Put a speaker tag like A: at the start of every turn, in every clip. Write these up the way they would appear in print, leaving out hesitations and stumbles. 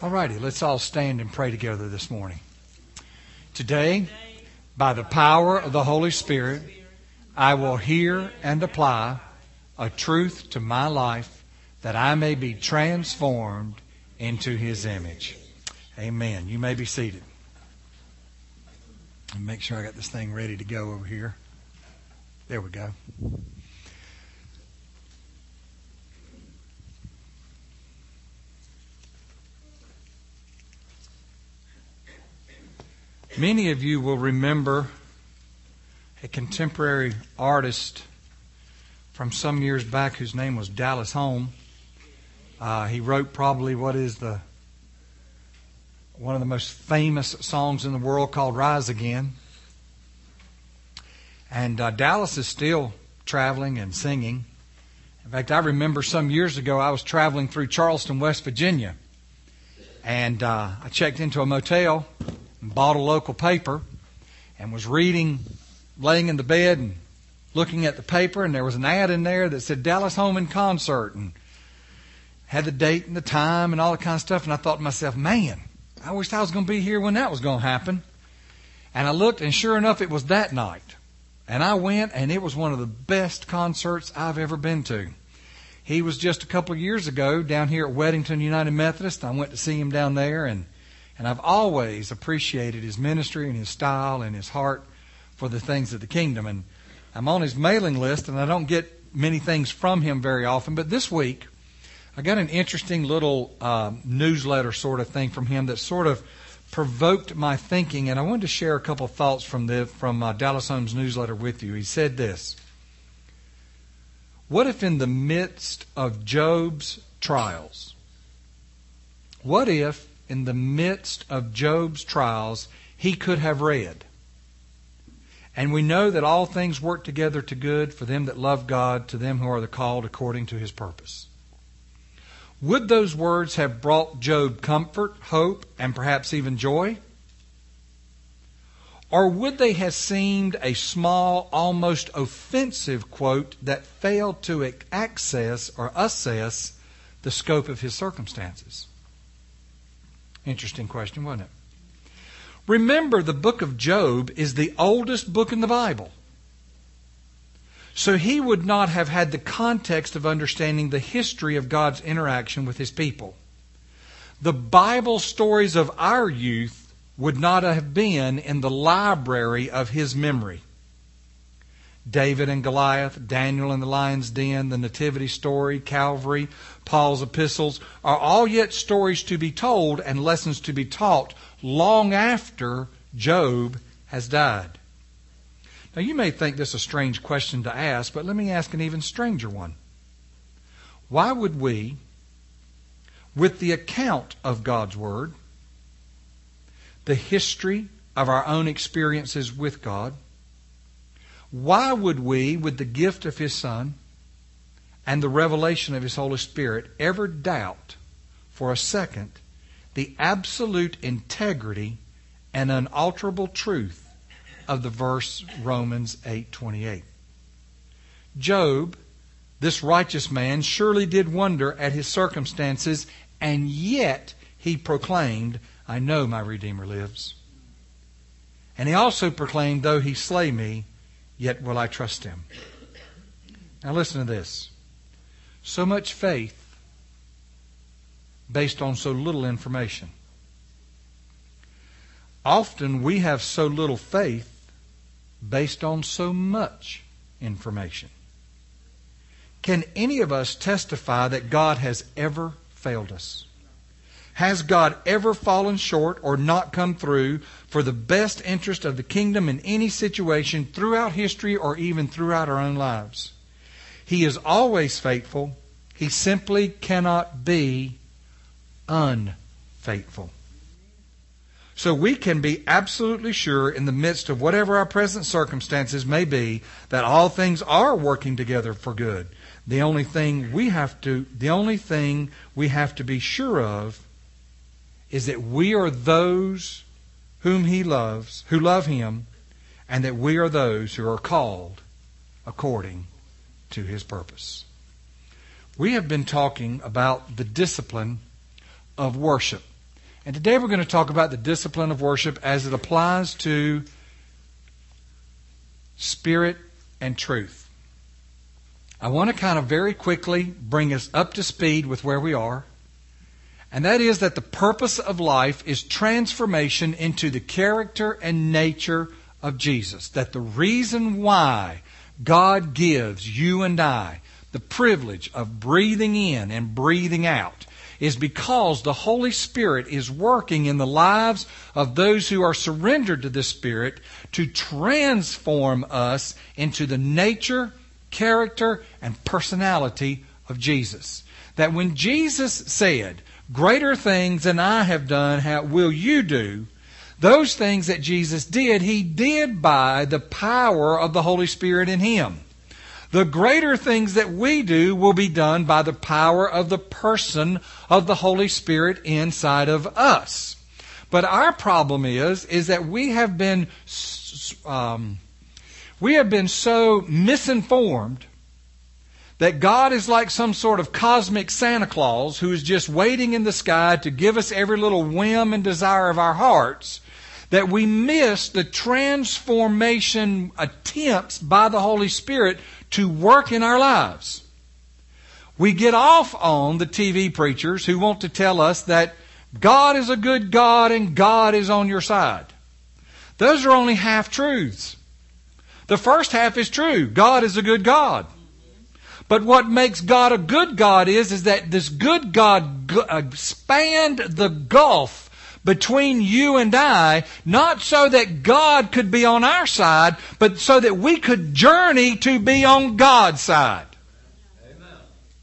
A: All righty, let's all stand and pray together this morning. Today, by the power of the Holy Spirit, I will hear and apply a truth to my life that I may be transformed into His image. Amen. You may be seated. And make sure I got this thing ready to go over here. There we go. Many of you will remember a contemporary artist from some years back whose name was Dallas Holm. He wrote probably what is one of the most famous songs in the world called Rise Again. And Dallas is still traveling and singing. In fact, I remember some years ago I was traveling through Charleston, West Virginia. And I checked into a motel and bought a local paper and was reading, laying in the bed and looking at the paper, and there was an ad in there that said Dallas Holm in concert and had the date and the time and all that kind of stuff. And I thought to myself, man, I wish I was going to be here when that was going to happen. And I looked, and sure enough, it was that night. And I went, and it was one of the best concerts I've ever been to. He was just a couple of years ago down here at Weddington United Methodist. I went to see him down there, and I've always appreciated his ministry and his style and his heart for the things of the kingdom. And I'm on his mailing list, and I don't get many things from him very often. But this week, I got an interesting little newsletter sort of thing from him that sort of provoked my thinking. And I wanted to share a couple of thoughts from Dallas Holm's newsletter with you. He said this: what if in the midst of Job's trials, what if in the midst of Job's trials, he could have read, and we know that all things work together to good for them that love God, to them who are the called according to His purpose. Would those words have brought Job comfort, hope, and perhaps even joy? Or would they have seemed a small, almost offensive quote that failed to access or assess the scope of his circumstances? Interesting question, wasn't it? Remember, the book of Job is the oldest book in the Bible. So he would not have had the context of understanding the history of God's interaction with His people. The Bible stories of our youth would not have been in the library of his memory. David and Goliath, Daniel in the lion's den, the nativity story, Calvary, Paul's epistles are all yet stories to be told and lessons to be taught long after Job has died. Now, you may think this a strange question to ask, but let me ask an even stranger one. Why would we, with the account of God's Word, the history of our own experiences with God, why would we, with the gift of His Son and the revelation of His Holy Spirit, ever doubt for a second the absolute integrity and unalterable truth of the verse Romans 8:28? Job, this righteous man, surely did wonder at his circumstances, and yet he proclaimed, I know my Redeemer lives. And he also proclaimed, though He slay me, yet will I trust Him. Now listen to this. So much faith based on so little information. Often we have so little faith based on so much information. Can any of us testify that God has ever failed us? Has God ever fallen short or not come through for the best interest of the kingdom in any situation throughout history or even throughout our own lives? He is always faithful. He simply cannot be unfaithful. So we can be absolutely sure in the midst of whatever our present circumstances may be that all things are working together for good. The only thing we have to be sure of is that we are those whom He loves, who love Him, and that we are those who are called according to His purpose. We have been talking about the discipline of worship. And today we're going to talk about the discipline of worship as it applies to spirit and truth. I want to kind of very quickly bring us up to speed with where we are. And that is that the purpose of life is transformation into the character and nature of Jesus. That the reason why God gives you and I the privilege of breathing in and breathing out is because the Holy Spirit is working in the lives of those who are surrendered to the Spirit to transform us into the nature, character, and personality of Jesus. That when Jesus said, "Greater things than I have done will you do," those things that Jesus did, He did by the power of the Holy Spirit in Him. The greater things that we do will be done by the power of the person of the Holy Spirit inside of us. But our problem is that we have been so misinformed that God is like some sort of cosmic Santa Claus who is just waiting in the sky to give us every little whim and desire of our hearts, that we miss the transformation attempts by the Holy Spirit to work in our lives. We get off on the TV preachers who want to tell us that God is a good God and God is on your side. Those are only half-truths. The first half is true. God is a good God. But what makes God a good God is that this good God spanned the gulf between you and I, not so that God could be on our side, but so that we could journey to be on God's side. Amen.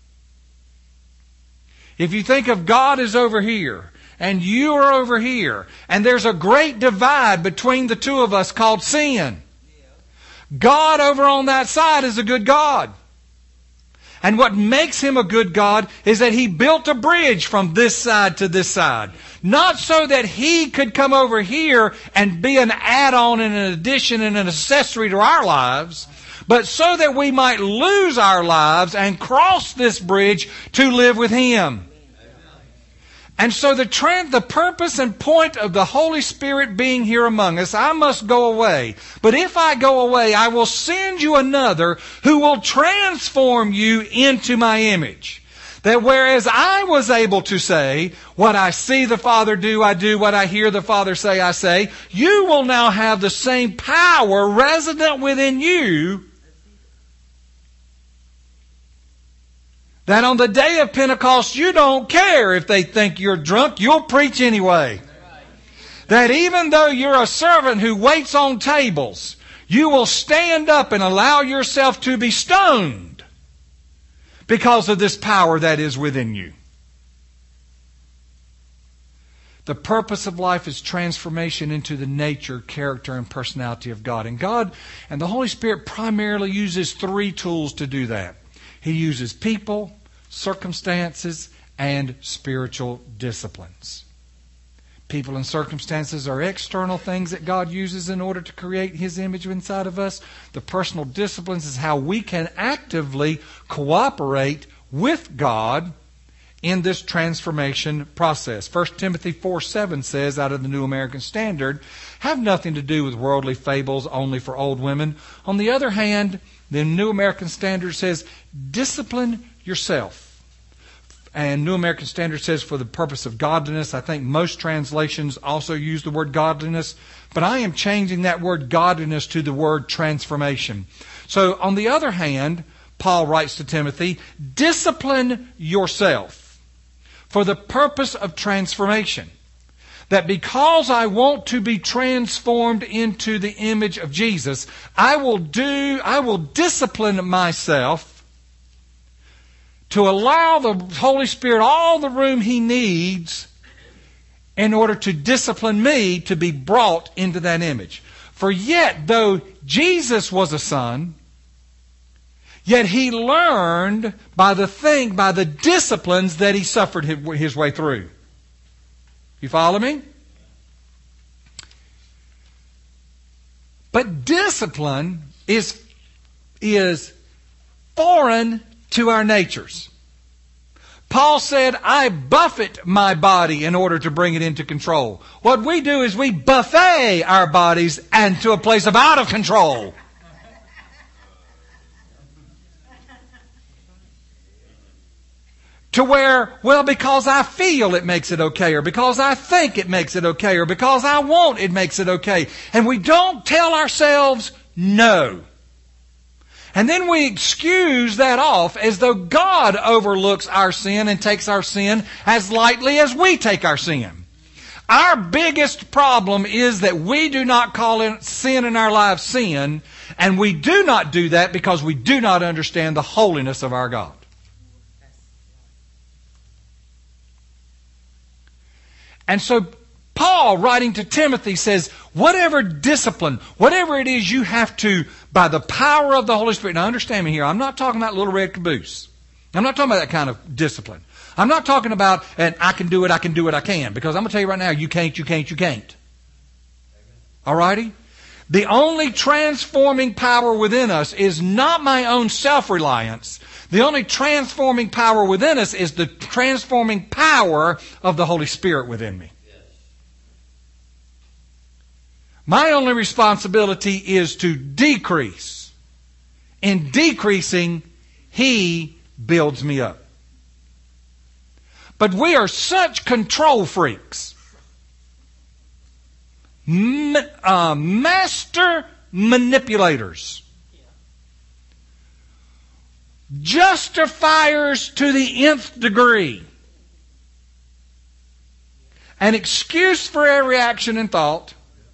A: If you think of God as over here, and you are over here, and there's a great divide between the two of us called sin. God over on that side is a good God. And what makes Him a good God is that He built a bridge from this side to this side. Not so that He could come over here and be an add-on and an addition and an accessory to our lives, but so that we might lose our lives and cross this bridge to live with Him. And so the purpose and point of the Holy Spirit being here among us, I must go away. But if I go away, I will send you another who will transform you into my image. That whereas I was able to say, what I see the Father do, I do. What I hear the Father say, I say. You will now have the same power resident within you, that on the day of Pentecost, you don't care if they think you're drunk, you'll preach anyway. That even though you're a servant who waits on tables, you will stand up and allow yourself to be stoned because of this power that is within you. The purpose of life is transformation into the nature, character, and personality of God. And God and the Holy Spirit primarily uses three tools to do that. He uses people, circumstances, and spiritual disciplines. People and circumstances are external things that God uses in order to create His image inside of us. The personal disciplines is how we can actively cooperate with God in this transformation process. 1 Timothy 4:7 says, out of the New American Standard, have nothing to do with worldly fables only for old women. On the other hand, the New American Standard says, discipline yourself. And New American Standard says for the purpose of godliness. I think most translations also use the word godliness. But I am changing that word godliness to the word transformation. So on the other hand, Paul writes to Timothy, discipline yourself for the purpose of transformation. That because I want to be transformed into the image of Jesus, I will discipline myself to allow the Holy Spirit all the room He needs in order to discipline me to be brought into that image. For yet, though Jesus was a son, yet He learned by the disciplines that He suffered His way through. You follow me? But discipline is foreign to our natures. Paul said, I buffet my body in order to bring it into control. What we do is we buffet our bodies and to a place of out of control. To where, well, because I feel it makes it okay, or because I think it makes it okay, or because I want it makes it okay. And we don't tell ourselves no. And then we excuse that off as though God overlooks our sin and takes our sin as lightly as we take our sin. Our biggest problem is that we do not call sin in our lives sin, and we do not do that because we do not understand the holiness of our God. And so Paul, writing to Timothy, says, whatever discipline, whatever it is you have to, by the power of the Holy Spirit. Now understand me here, I'm not talking about little red caboose. I'm not talking about that kind of discipline. I'm not talking about, and I can do it, I can. Because I'm going to tell you right now, you can't. Alrighty? The only transforming power within us is not my own self-reliance. The only transforming power within us is the transforming power of the Holy Spirit within me. My only responsibility is to decrease. In decreasing, He builds me up. But we are such control freaks. Master manipulators. Justifiers to the nth degree. An excuse for every action and thought.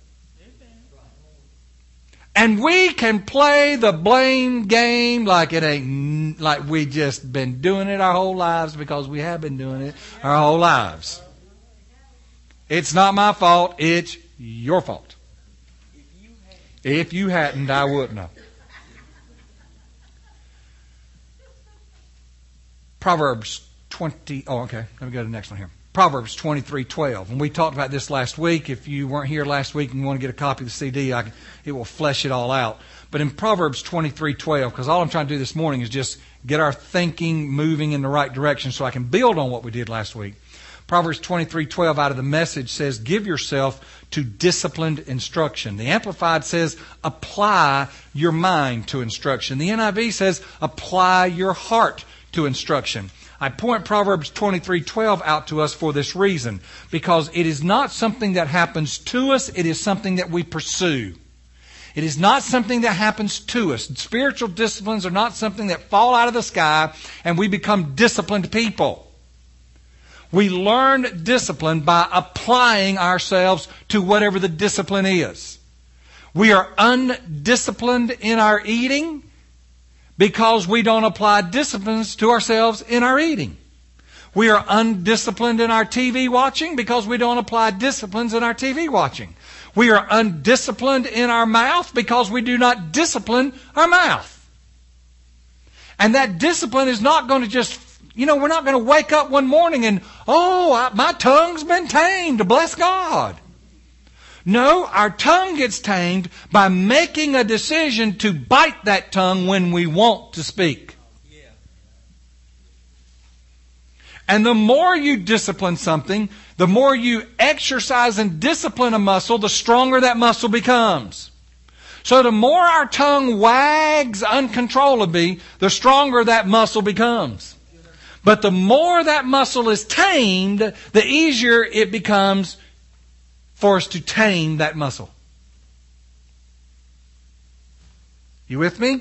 A: And we can play the blame game like it ain't, like we just been doing it our whole lives, because we have been doing it our whole lives. It's not my fault, it's your fault. If you hadn't, I wouldn't have. Proverbs 20, let me go to the next one here. Proverbs 23:12. And we talked about this last week. If you weren't here last week and you want to get a copy of the CD, it will flesh it all out. But in Proverbs 23:12, because all I'm trying to do this morning is just get our thinking moving in the right direction so I can build on what we did last week. Proverbs 23:12 out of the Message says, give yourself to disciplined instruction. The Amplified says, apply your mind to instruction. The NIV says, apply your heart to instruction. I point Proverbs 23:12 out to us for this reason, because it is not something that happens to us, it is something that we pursue. It is not something that happens to us. Spiritual disciplines are not something that fall out of the sky and we become disciplined people. We learn discipline by applying ourselves to whatever the discipline is. We are undisciplined in our eating because we don't apply disciplines to ourselves in our eating. We are undisciplined in our TV watching because we don't apply disciplines in our TV watching. We are undisciplined in our mouth because we do not discipline our mouth. And that discipline is not going to just, we're not going to wake up one morning and, my tongue's been tamed, bless God. No, our tongue gets tamed by making a decision to bite that tongue when we want to speak. And the more you discipline something, the more you exercise and discipline a muscle, the stronger that muscle becomes. So the more our tongue wags uncontrollably, the stronger that muscle becomes. But the more that muscle is tamed, the easier it becomes for us to tame that muscle. You with me?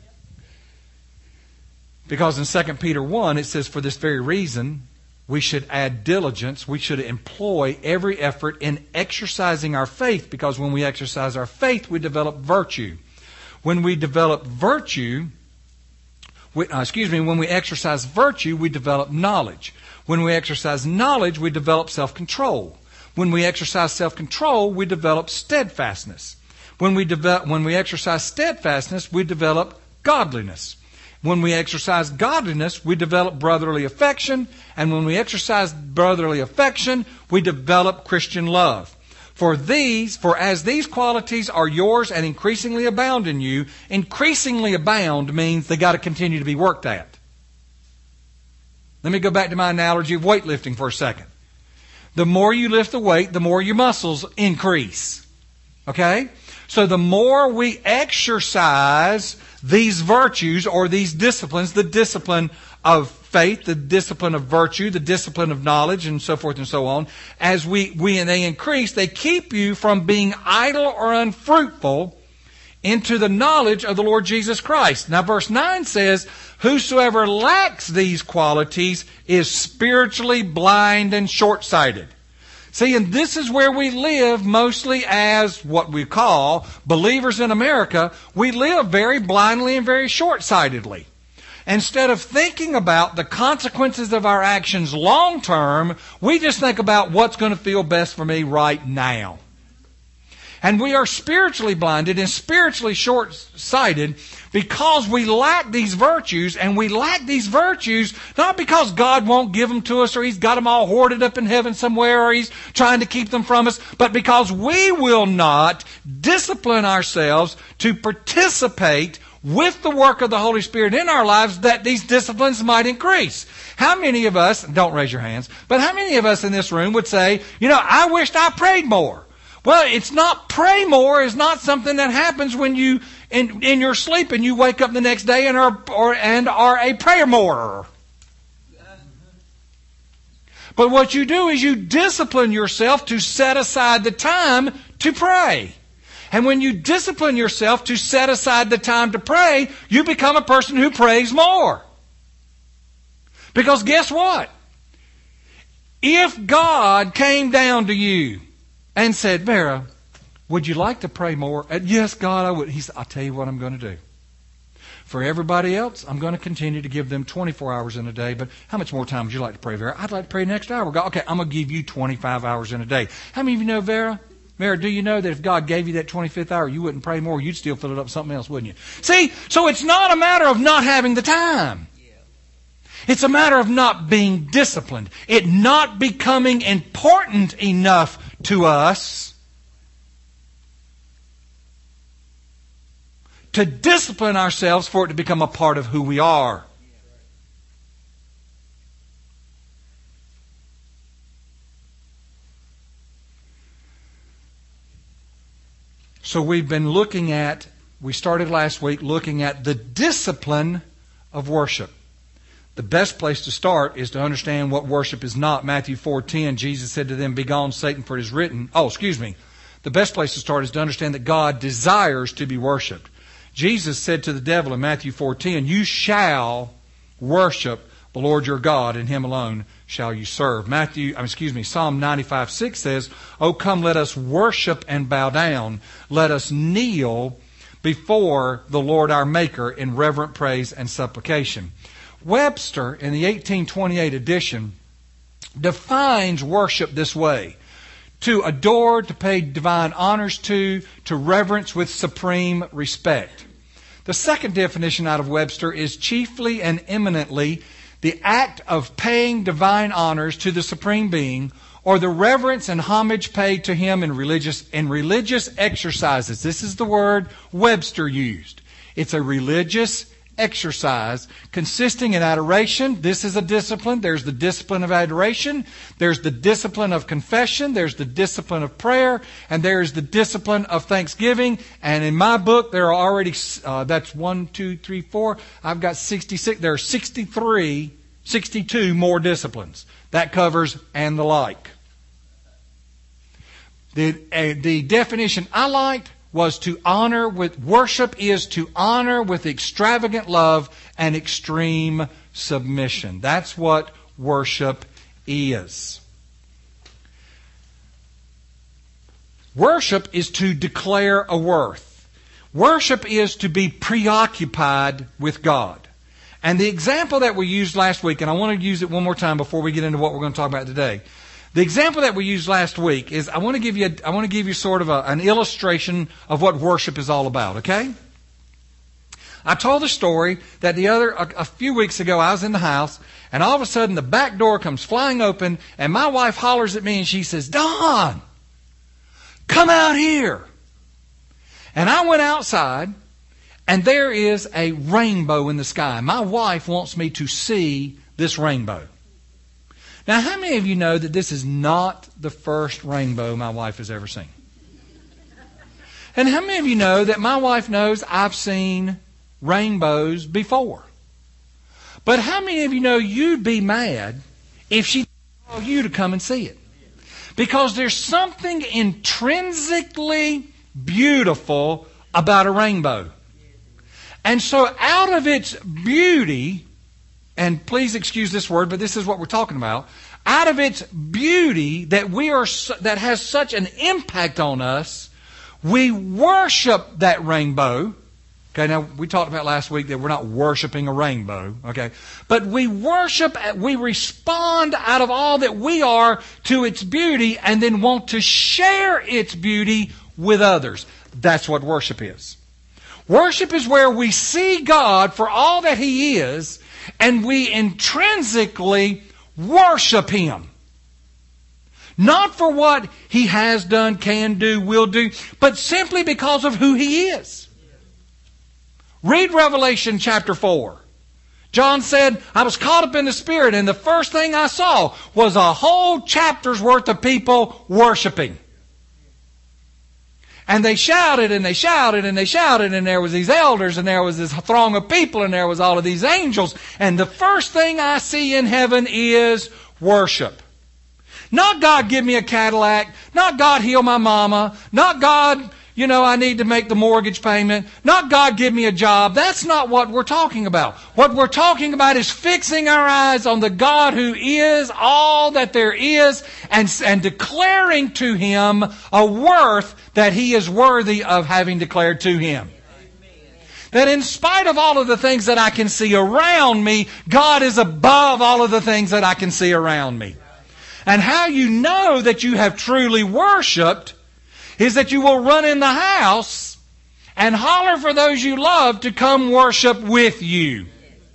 A: Because in 2 Peter 1 it says, for this very reason we should add diligence, we should employ every effort in exercising our faith, because when we exercise our faith we develop virtue. When we develop virtue, when we exercise virtue we develop knowledge. When we exercise knowledge we develop self-control. When we exercise self-control, we develop steadfastness. When we exercise steadfastness, we develop godliness. When we exercise godliness, we develop brotherly affection. And when we exercise brotherly affection, we develop Christian love. For as these qualities are yours and increasingly abound in you, increasingly abound means they got to continue to be worked at. Let me go back to my analogy of weightlifting for a second. The more you lift the weight, the more your muscles increase. Okay? So the more we exercise these virtues or these disciplines, the discipline of faith, the discipline of virtue, the discipline of knowledge, and so forth and so on, as they increase, they keep you from being idle or unfruitful into the knowledge of the Lord Jesus Christ. Now verse 9 says, whosoever lacks these qualities is spiritually blind and short-sighted. See, and this is where we live mostly as what we call believers in America. We live very blindly and very short-sightedly. Instead of thinking about the consequences of our actions long term, we just think about what's going to feel best for me right now. And we are spiritually blinded and spiritually short-sighted because we lack these virtues, and we lack these virtues not because God won't give them to us or He's got them all hoarded up in heaven somewhere or He's trying to keep them from us, but because we will not discipline ourselves to participate with the work of the Holy Spirit in our lives that these disciplines might increase. How many of us, don't raise your hands, but how many of us in this room would say, I wished I prayed more? Well, it's not pray more is not something that happens when you in your sleep and you wake up the next day and are a prayer morer. But what you do is you discipline yourself to set aside the time to pray. And when you discipline yourself to set aside the time to pray, you become a person who prays more. Because guess what? If God came down to you and said, Vera, would you like to pray more? Yes, God, I would. He said, I'll tell you what I'm going to do. For everybody else, I'm going to continue to give them 24 hours in a day. But how much more time would you like to pray, Vera? I'd like to pray next hour. God, okay, I'm going to give you 25 hours in a day. How many of you know, Vera? Vera, do you know that if God gave you that 25th hour, you wouldn't pray more? You'd still fill it up with something else, wouldn't you? See, so it's not a matter of not having the time. It's a matter of not being disciplined. It not becoming important enough to us to discipline ourselves for it to become a part of who we are. So we started last week looking at the discipline of worship. The best place to start is to understand what worship is not. Matthew 4:10, Jesus said to them, "Begone, Satan, for it is written." The best place to start is to understand that God desires to be worshipped. Jesus said to the devil in Matthew 4:10, "You shall worship the Lord your God, and Him alone shall you serve." Psalm 95:6 says, "Oh, come, let us worship and bow down. Let us kneel before the Lord our Maker in reverent praise and supplication." Webster, in the 1828 edition, defines worship this way: to adore, to pay divine honors to reverence with supreme respect. The second definition out of Webster is chiefly and eminently the act of paying divine honors to the Supreme Being, or the reverence and homage paid to Him in religious exercises. This is the word Webster used. It's a religious exercise consisting in adoration. This is a discipline. There's the discipline of adoration. There's the discipline of confession. There's the discipline of prayer. And there's the discipline of thanksgiving. And in my book, there are already, that's 1, 2, 3, 4. I've got 66. There are 62 more disciplines. That covers and the like. The definition I liked was to honor with worship is to honor with extravagant love and extreme submission. That's what worship is. Worship is to declare a worth. Worship is to be preoccupied with God. And the example that we used last week, and I want to use it one more time before we get into what we're going to talk about today. The example that we used last week is I want to give you sort of an illustration of what worship is all about, okay? I told the story that a few weeks ago I was in the house, and all of a sudden the back door comes flying open, and my wife hollers at me and she says, "Don, come out here." And I went outside, and there is a rainbow in the sky. My wife wants me to see this rainbow. Now, how many of you know that this is not the first rainbow my wife has ever seen? And how many of you know that my wife knows I've seen rainbows before? But how many of you know you'd be mad if she told you to come and see it? Because there's something intrinsically beautiful about a rainbow. And so out of its beauty, and please excuse this word, but this is what we're talking about, out of its beauty that has such an impact on us, we worship that rainbow. Okay, now we talked about last week that we're not worshiping a rainbow, okay? But we respond out of all that we are to its beauty and then want to share its beauty with others. That's what worship is. Worship is where we see God for all that He is and we intrinsically worship Him. Not for what He has done, can do, will do, but simply because of who He is. Read Revelation chapter 4. John said, I was caught up in the Spirit, and the first thing I saw was a whole chapter's worth of people worshiping. And they shouted, and they shouted, and they shouted, and there was these elders, and there was this throng of people, and there was all of these angels. And the first thing I see in heaven is worship. Not God give me a Cadillac, not God heal my mama, not God, I need to make the mortgage payment. Not God give me a job. That's not what we're talking about. What we're talking about is fixing our eyes on the God who is all that there is and declaring to Him a worth that He is worthy of having declared to Him. That in spite of all of the things that I can see around me, God is above all of the things that I can see around me. And how you know that you have truly worshiped is that you will run in the house and holler for those you love to come worship with you.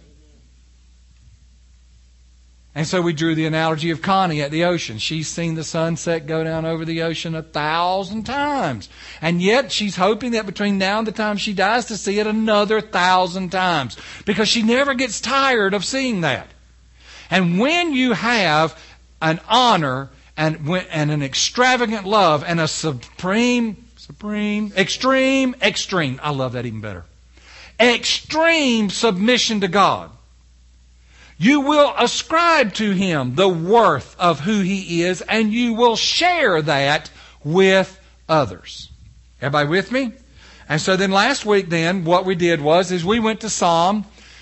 A: And so we drew the analogy of Connie at the ocean. She's seen the sunset go down over the ocean 1,000 times. And yet she's hoping that between now and the time she dies to see it another 1,000 times. Because she never gets tired of seeing that. And when you have an honor and an extravagant love and a extreme, I love that even better. Extreme submission to God. You will ascribe to Him the worth of who He is, and you will share that with others. Everybody with me? And so then last week then, what we did is we went to Psalm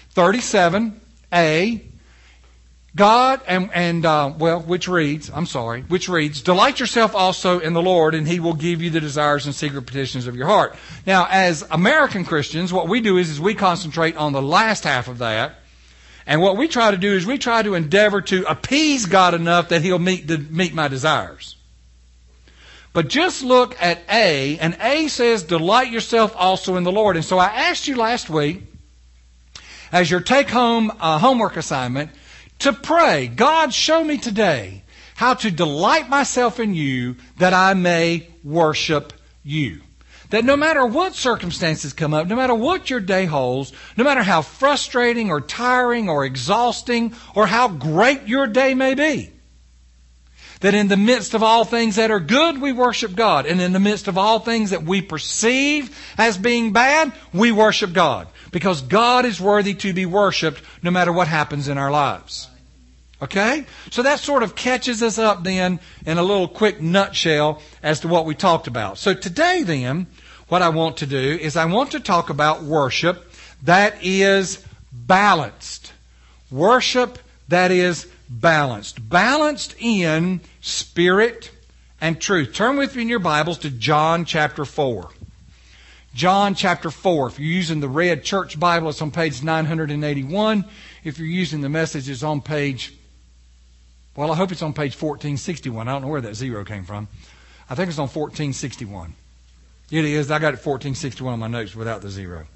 A: 37a, God, which reads, delight yourself also in the Lord, and He will give you the desires and secret petitions of your heart. Now, as American Christians, what we do is we concentrate on the last half of that. And what we try to do is we try to endeavor to appease God enough that He'll meet my desires. But just look at A, and A says, delight yourself also in the Lord. And so I asked you last week, as your take-home homework assignment, to pray, God, show me today how to delight myself in You that I may worship You. That no matter what circumstances come up, no matter what your day holds, no matter how frustrating or tiring or exhausting or how great your day may be, that in the midst of all things that are good, we worship God. And in the midst of all things that we perceive as being bad, we worship God. Because God is worthy to be worshipped no matter what happens in our lives. Okay? So that sort of catches us up then in a little quick nutshell as to what we talked about. So today then, what I want to do is I want to talk about worship that is balanced. Worship that is balanced. Balanced in spirit and truth. Turn with me in your Bibles to John chapter 4. John chapter 4. If you're using the red church Bible, it's on page 981. If you're using the Message, it's on page, I hope it's on page 1461. I don't know where that zero came from. I think it's on 1461. It is. I got it 1461 on my notes without the zero.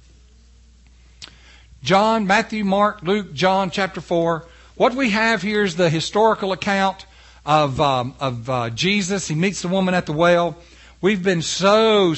A: John, Matthew, Mark, Luke, John chapter 4. What we have here is the historical account of Jesus. He meets the woman at the well. We've been so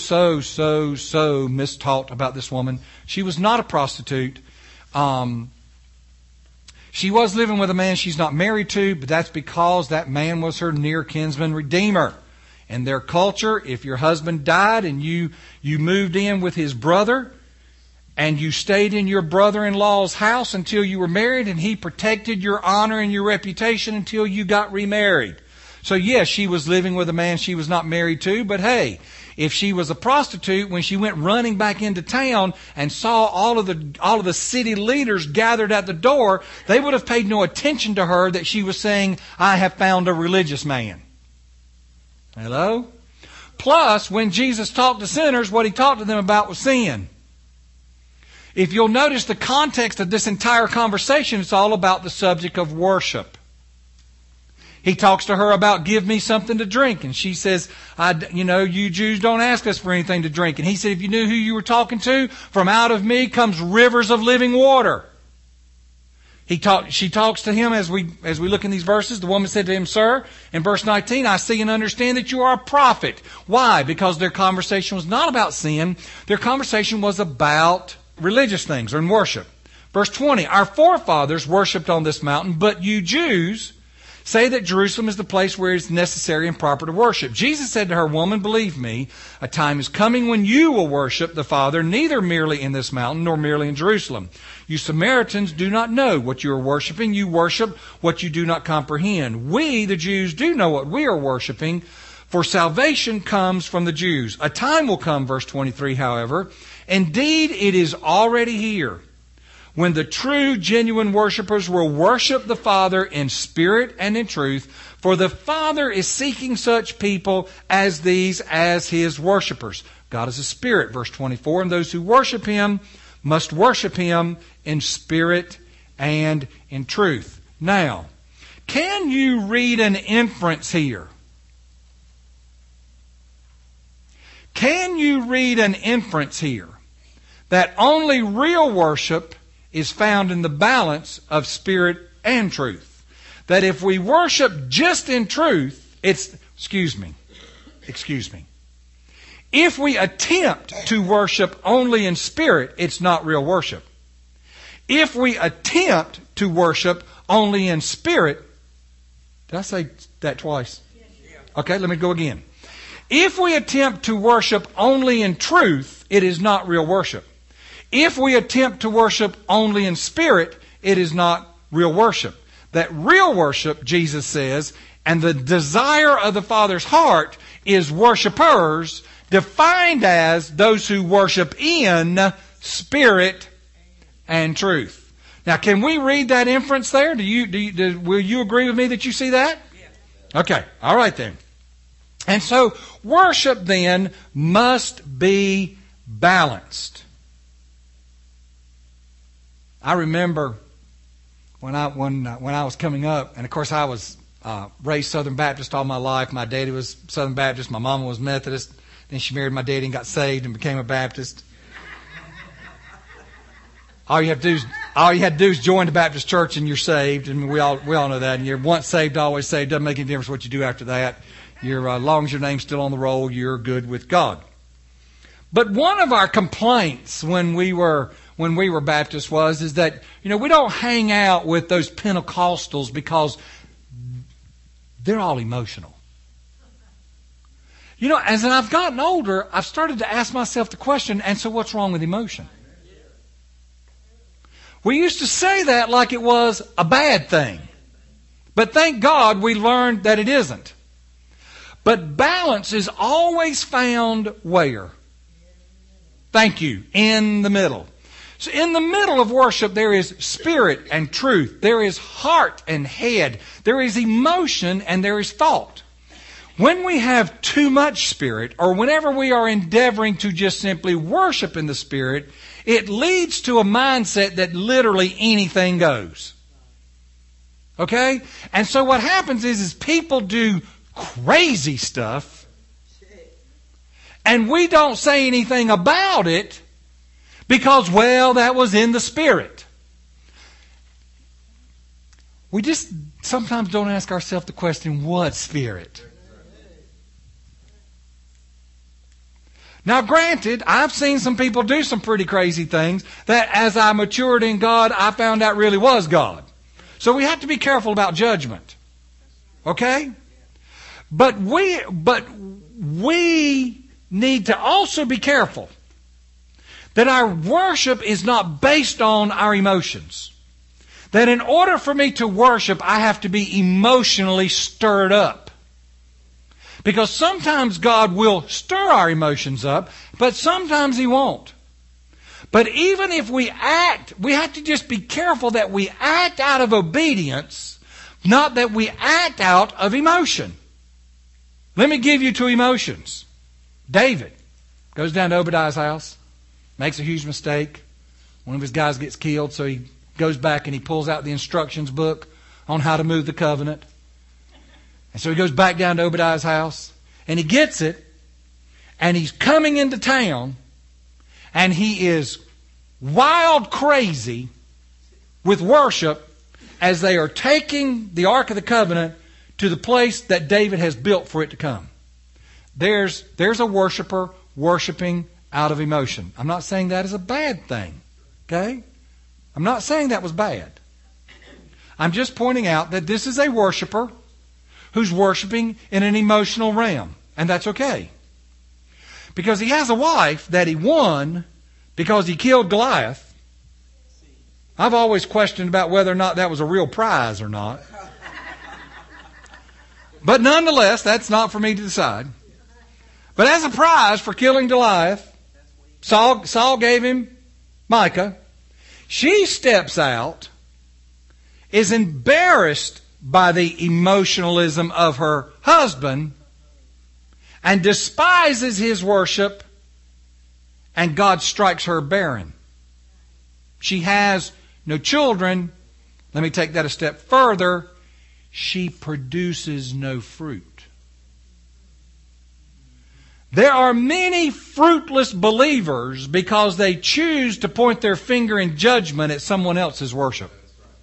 A: mistaught about this woman. She was not a prostitute. She was living with a man she's not married to, but that's because that man was her near kinsman redeemer. In their culture, if your husband died and you moved in with his brother, and you stayed in your brother-in-law's house until you were married, and he protected your honor and your reputation until you got remarried. So yes, she was living with a man she was not married to, but hey, if she was a prostitute, when she went running back into town and saw all of the city leaders gathered at the door, they would have paid no attention to her that she was saying, I have found a religious man. Hello? Plus, when Jesus talked to sinners, what he talked to them about was sin. If you'll notice the context of this entire conversation, it's all about the subject of worship. He talks to her about, give me something to drink. And she says, you Jews don't ask us for anything to drink. And he said, if you knew who you were talking to, from out of me comes rivers of living water. She talks to him as we look in these verses. The woman said to him, Sir, in verse 19, I see and understand that you are a prophet. Why? Because their conversation was not about sin. Their conversation was about religious things or in worship. Verse 20, our forefathers worshipped on this mountain, but you Jews say that Jerusalem is the place where it is necessary and proper to worship. Jesus said to her, Woman, believe me, a time is coming when you will worship the Father, neither merely in this mountain nor merely in Jerusalem. You Samaritans do not know what you are worshiping. You worship what you do not comprehend. We, the Jews, do know what we are worshiping, for salvation comes from the Jews. A time will come, verse 23, however, indeed it is already here, when the true, genuine worshipers will worship the Father in spirit and in truth, for the Father is seeking such people as these as His worshipers. God is a spirit, verse 24, and those who worship Him must worship Him in spirit and in truth. Now, can you read an inference here? Can you read an inference here that only real worship is found in the balance of spirit and truth? That if we worship just in truth, excuse me. If we attempt to worship only in spirit, it's not real worship. If we attempt to worship only in spirit, did I say that twice? Okay, let me go again. If we attempt to worship only in truth, it is not real worship. If we attempt to worship only in spirit, it is not real worship. That real worship, Jesus says, and the desire of the Father's heart is worshipers, defined as those who worship in spirit and truth. Now, can we read that inference there? Will you agree with me that you see that? Yeah. Okay, all right then. And so, worship then must be balanced. I remember when I was coming up, and of course I was raised Southern Baptist all my life. My daddy was Southern Baptist, my mama was Methodist. Then she married my daddy and got saved and became a Baptist. All you had to do is join the Baptist church and you're saved, and we all know that. And you're once saved, always saved. Doesn't make any difference what you do after that. As long as your name's still on the roll, you're good with God. But one of our complaints when we were Baptists is that, we don't hang out with those Pentecostals because they're all emotional. As I've gotten older, I've started to ask myself the question, and so what's wrong with emotion? We used to say that like it was a bad thing. But thank God we learned that it isn't. But balance is always found where? Thank you. In the middle. So in the middle of worship, there is spirit and truth. There is heart and head. There is emotion and there is thought. When we have too much spirit, or whenever we are endeavoring to just simply worship in the spirit, it leads to a mindset that literally anything goes. Okay? And so what happens is people do crazy stuff, and we don't say anything about it because, that was in the spirit. We just sometimes don't ask ourselves the question, what spirit? Now, granted, I've seen some people do some pretty crazy things that as I matured in God, I found out really was God. So we have to be careful about judgment. Okay? But we need to also be careful that our worship is not based on our emotions. That in order for me to worship, I have to be emotionally stirred up. Because sometimes God will stir our emotions up, but sometimes He won't. But even if we act, we have to just be careful that we act out of obedience, not that we act out of emotion. Let me give you two emotions. David goes down to Obadiah's house, makes a huge mistake. One of his guys gets killed, so he goes back and he pulls out the instructions book on how to move the covenant. And so he goes back down to Obadiah's house, and he gets it, and he's coming into town, and he is wild crazy with worship as they are taking the Ark of the Covenant to the place that David has built for it to come. There's a worshiper worshiping out of emotion. I'm not saying that is a bad thing. Okay? I'm not saying that was bad. I'm just pointing out that this is a worshiper who's worshiping in an emotional realm. And that's okay. Because he has a wife that he won because he killed Goliath. I've always questioned about whether or not that was a real prize or not. But nonetheless, that's not for me to decide. But as a prize for killing Goliath, Saul gave him Micah. She steps out, is embarrassed by the emotionalism of her husband, and despises his worship, and God strikes her barren. She has no children. Let me take that a step further. She produces no fruit. There are many fruitless believers because they choose to point their finger in judgment at someone else's worship.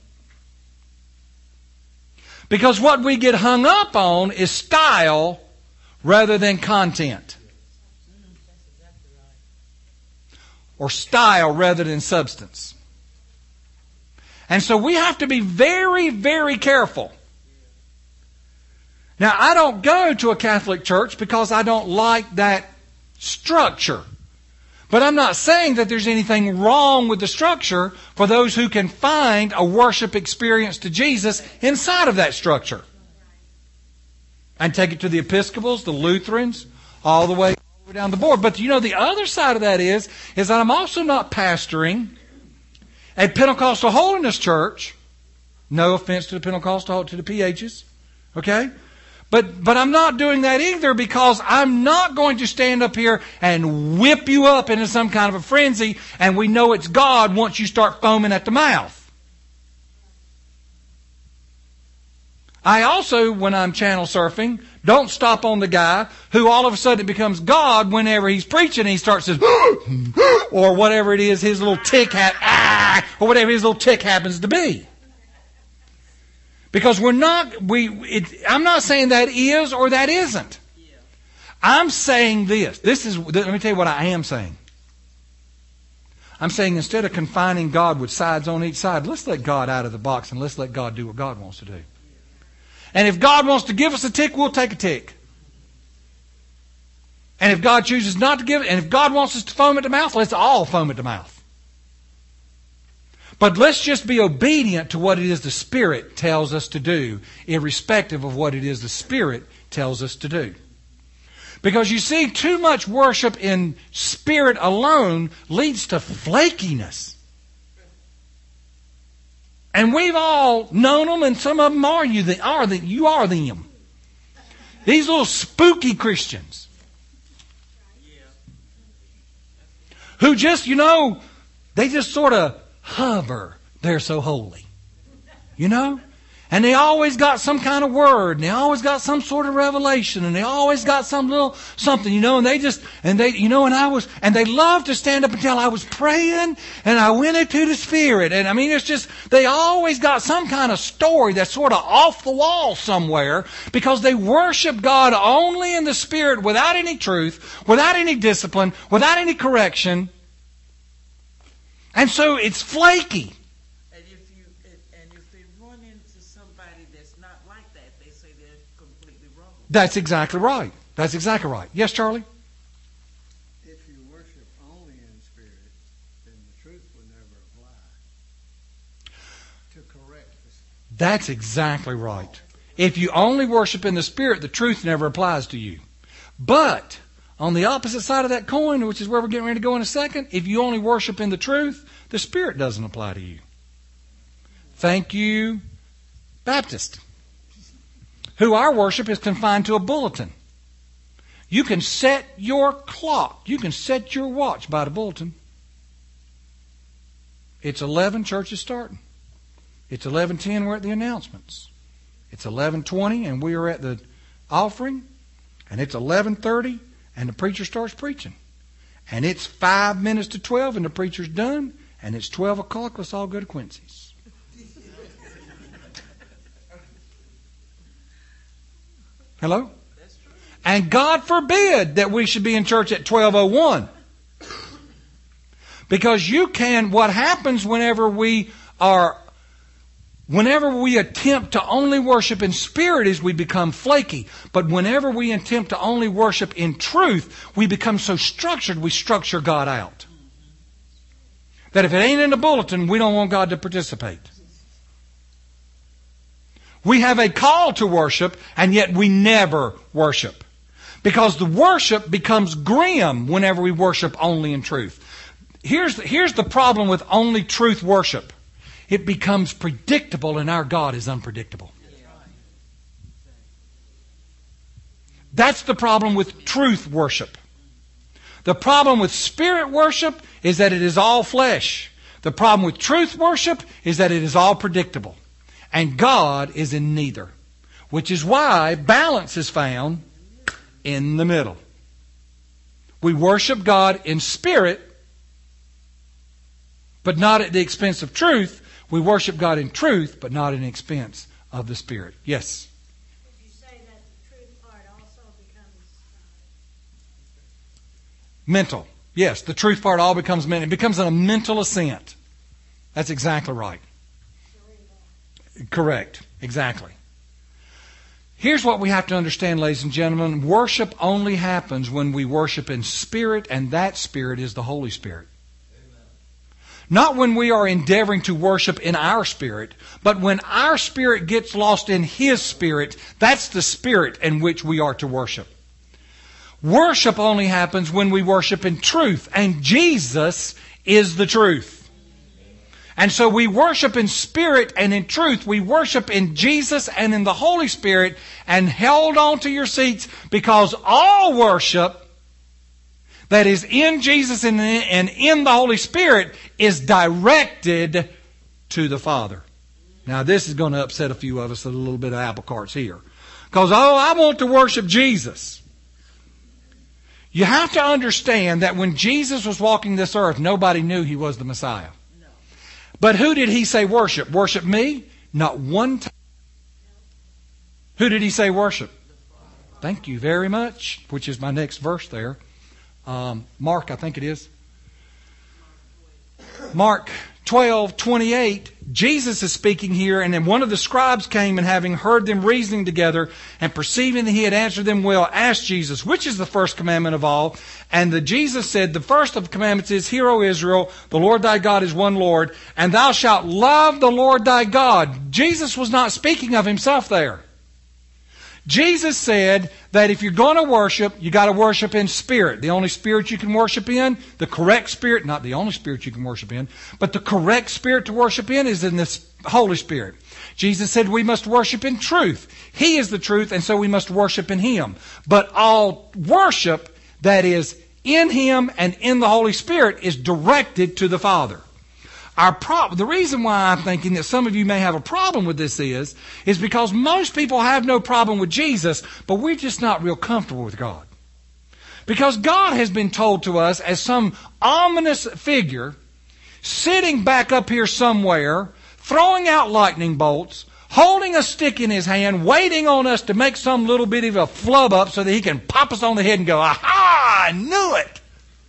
A: Because what we get hung up on is style rather than content. Or style rather than substance. And so we have to be very, very careful. Now, I don't go to a Catholic church because I don't like that structure. But I'm not saying that there's anything wrong with the structure for those who can find a worship experience to Jesus inside of that structure. And take it to the Episcopals, the Lutherans, all the way down the board. But you know, the other side of that is that I'm also not pastoring a Pentecostal holiness church. No offense to the Pentecostal, to the PHs. Okay? But I'm not doing that either, because I'm not going to stand up here and whip you up into some kind of a frenzy, and we know it's God once you start foaming at the mouth. I also, when I'm channel surfing, don't stop on the guy who all of a sudden becomes God whenever he's preaching and he starts to or whatever it is, his little tick or whatever his little tick happens to be. Because I'm not saying that is or that isn't. I'm saying this. Let me tell you what I am saying. I'm saying instead of confining God with sides on each side, let's let God out of the box and let's let God do what God wants to do. And if God wants to give us a tick, we'll take a tick. And if God chooses not to give it, and if God wants us to foam at the mouth, let's all foam at the mouth. But let's just be obedient to what it is the Spirit tells us to do, irrespective of what it is the Spirit tells us to do. Because you see, too much worship in spirit alone leads to flakiness. And we've all known them, and some of them you are them. These little spooky Christians. Who just, they just sort of hover. They're so holy. And they always got some kind of word, and they always got some sort of revelation, and they always got some little something, and they love to stand up and tell, I was praying, and I went into the Spirit. And it's just, they always got some kind of story that's sort of off the wall somewhere, because they worship God only in the Spirit, without any truth, without any discipline, without any correction. And so it's flaky.
B: And if they run
A: That's exactly right. That's exactly right. Yes, Charlie?
B: If you worship only in spirit, then the truth will never apply to correct this.
A: That's exactly right. If you only worship in the Spirit, the truth never applies to you. But on the opposite side of that coin, which is where we're getting ready to go in a second, if you only worship in the truth, the Spirit doesn't apply to you. Thank you, Baptist, who our worship is confined to a bulletin. You can set your clock, you can set your watch by the bulletin. It's 11, church is starting. It's 11:10, we're at the announcements. It's 11:20, and we are at the offering. And it's 11:30, and the preacher starts preaching. And it's 5 minutes to 12, and the preacher's done. And it's 12 o'clock, let's all go to Quincy's. Hello? And God forbid that we should be in church at 12:01. Because what happens whenever we attempt to only worship in spirit is we become flaky. But whenever we attempt to only worship in truth, we become so structured, we structure God out. That if it ain't in the bulletin, we don't want God to participate. We have a call to worship, and yet we never worship. Because the worship becomes grim whenever we worship only in truth. Here's the problem with only truth worship. It becomes predictable, and our God is unpredictable. That's the problem with truth worship. The problem with spirit worship is that it is all flesh. The problem with truth worship is that it is all predictable. And God is in neither. Which is why balance is found in the middle. We worship God in spirit, but not at the expense of truth. We worship God in truth, but not at the expense of the Spirit. Yes?
C: Would you say that the truth part also becomes
A: mental? Yes, the truth part all becomes mental. It becomes a mental assent. That's exactly right.
C: cerebral?
A: Correct. Exactly. Here's what we have to understand, ladies and gentlemen. Worship only happens when we worship in spirit, and that spirit is the Holy Spirit. Not when we are endeavoring to worship in our spirit, but when our spirit gets lost in His Spirit, that's the spirit in which we are to worship. Worship only happens when we worship in truth, and Jesus is the truth. And so we worship in spirit and in truth. We worship in Jesus and in the Holy Spirit, and held on to your seats, because all worship that is in Jesus and in the Holy Spirit is directed to the Father. Now this is going to upset a few of us, a little bit of apple carts here. Because, I want to worship Jesus. You have to understand that when Jesus was walking this earth, nobody knew He was the Messiah.
C: No.
A: But who did He say worship? Worship me? Not one time. Who did He say worship? Thank you very much, which is my next verse there. Mark, I think it is. Mark 12:28. Jesus is speaking here, and then one of the scribes came, and having heard them reasoning together, and perceiving that He had answered them well, asked Jesus, which is the first commandment of all? And Jesus said, the first of the commandments is, Hear, O Israel, the Lord thy God is one Lord, and thou shalt love the Lord thy God. Jesus was not speaking of Himself there. Jesus said that if you're going to worship, you got to worship in spirit. The only spirit you can worship in, the correct spirit, not the only spirit you can worship in, but the correct spirit to worship in is in this Holy Spirit. Jesus said we must worship in truth. He is the truth, and so we must worship in Him. But all worship that is in Him and in the Holy Spirit is directed to the Father. The reason why I'm thinking that some of you may have a problem with this is because most people have no problem with Jesus, but we're just not real comfortable with God. Because God has been told to us as some ominous figure sitting back up here somewhere, throwing out lightning bolts, holding a stick in His hand, waiting on us to make some little bit of a flub up so that He can pop us on the head and go, aha, I knew it.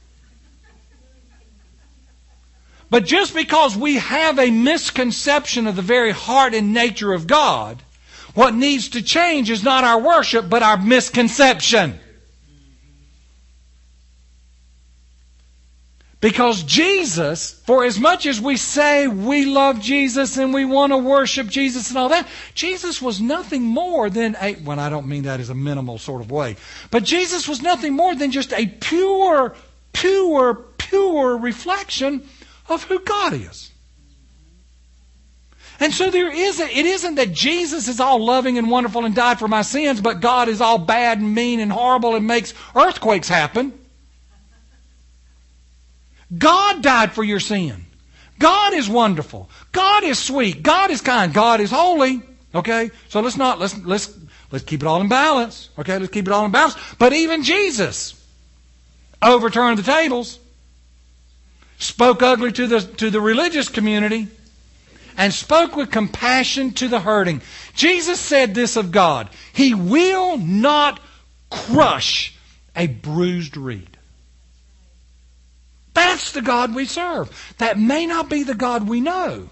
A: But just because we have a misconception of the very heart and nature of God, What needs to change is not our worship, but our misconception. Because Jesus, for as much as we say we love Jesus and we want to worship Jesus and all that, Jesus was nothing more than well, I don't mean that as a minimal sort of way, but Jesus was nothing more than just a pure reflection of who God is. And so it isn't that Jesus is all loving and wonderful and died for my sins, but God is all bad and mean and horrible and makes earthquakes happen. God died for your sin. God is wonderful. God is sweet. God is kind. God is holy. Okay? So let's keep it all in balance. Okay? Let's keep it all in balance. But even Jesus overturned the tables, spoke ugly to the religious community, and spoke with compassion to the hurting. Jesus said this of God: He will not crush a bruised reed. That's the God we serve. That may not be the God we know.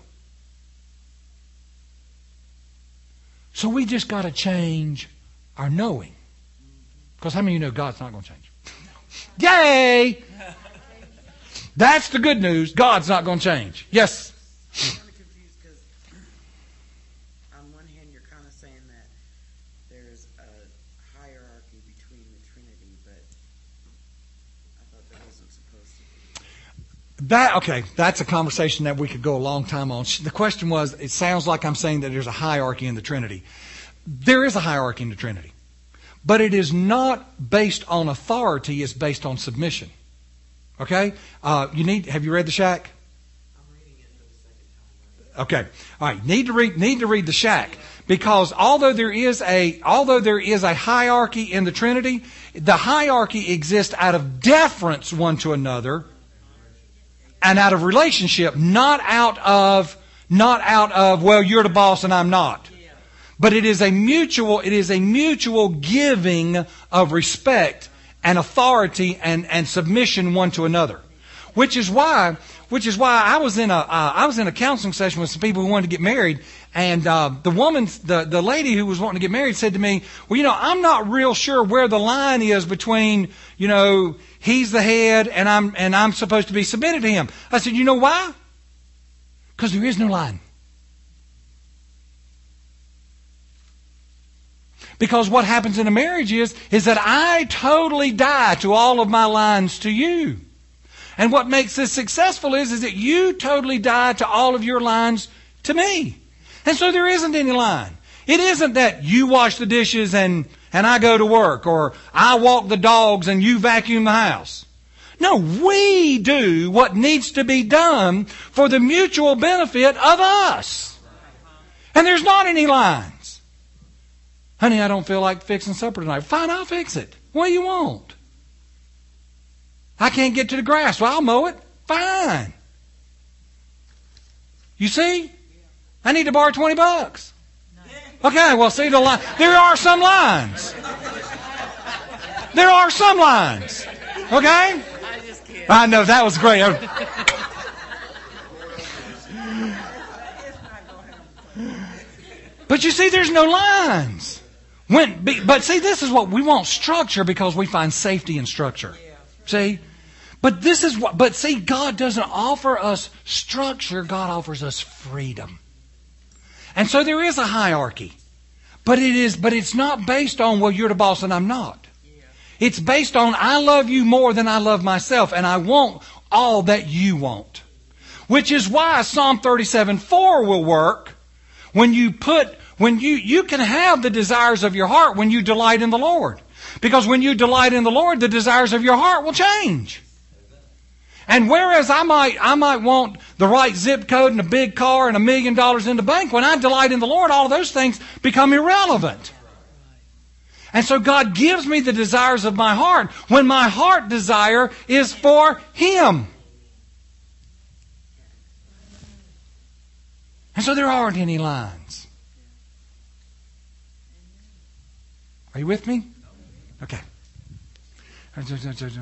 A: So we just got to change our knowing. Because how many of you know God's not going to change? Yay! That's the good news. God's not going to change. Yes?
D: I'm really confused because on one hand you're kind of saying that there's a hierarchy between the Trinity, but I thought that wasn't supposed to be.
A: That's a conversation that we could go a long time on. The question was, it sounds like I'm saying that there's a hierarchy in the Trinity. There is a hierarchy in the Trinity. But it is not based on authority, it's based on submission. Okay? Have you read the Shack?
D: I'm reading it for the second time.
A: Okay. All right. Need to read the Shack, because although there is a hierarchy in the Trinity, the hierarchy exists out of deference one to another and out of relationship, not out of well, you're the boss and I'm not. But it is a mutual giving of respect and authority and submission one to another. Which is why I was in a counseling session with some people who wanted to get married, and the lady who was wanting to get married said to me, well, I'm not real sure where the line is between, he's the head and I'm supposed to be submitted to him. I said, you know why? Because there is no line. Because what happens in a marriage is that I totally die to all of my lines to you. And what makes this successful is that you totally die to all of your lines to me. And so there isn't any line. It isn't that you wash the dishes and I go to work, or I walk the dogs and you vacuum the house. No, we do what needs to be done for the mutual benefit of us. And there's not any line. Honey, I don't feel like fixing supper tonight. Fine, I'll fix it. What do you want? I can't get to the grass. Well, I'll mow it. Fine. You see? I need to borrow $20. Okay, well, see the line. There are some lines. There are some lines. Okay? I know, that was great. But you see, there's no lines. But see, this is what we want: structure, because we find safety in structure. See? But see, God doesn't offer us structure, God offers us freedom. And so there is a hierarchy. But it's not based on, well, you're the boss and I'm not. It's based on, I love you more than I love myself, and I want all that you want. Which is why Psalm 37:4 will work when you can have the desires of your heart when you delight in the Lord. Because when you delight in the Lord, the desires of your heart will change. And whereas I might want the right zip code and a big car and $1 million in the bank, when I delight in the Lord, all of those things become irrelevant. And so God gives me the desires of my heart when my heart desire is for Him. And so there aren't any lines. Are you with me? Okay.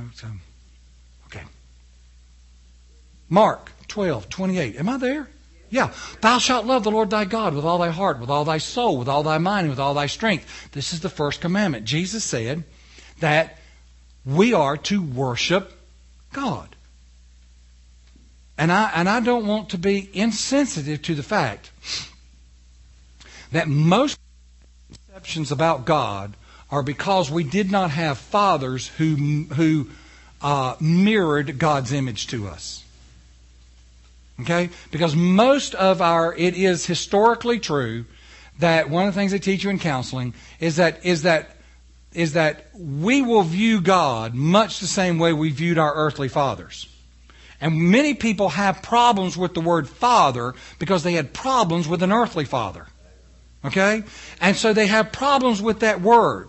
A: Okay. Mark 12:28. Am I there? Yeah. Thou shalt love the Lord thy God with all thy heart, with all thy soul, with all thy mind, and with all thy strength. This is the first commandment. Jesus said that we are to worship God. And I don't want to be insensitive to the fact that most conceptions about God are because we did not have fathers who mirrored God's image to us. Okay? Because it is historically true that one of the things they teach you in counseling is that we will view God much the same way we viewed our earthly fathers. And many people have problems with the word father because they had problems with an earthly father. Okay? And so they have problems with that word.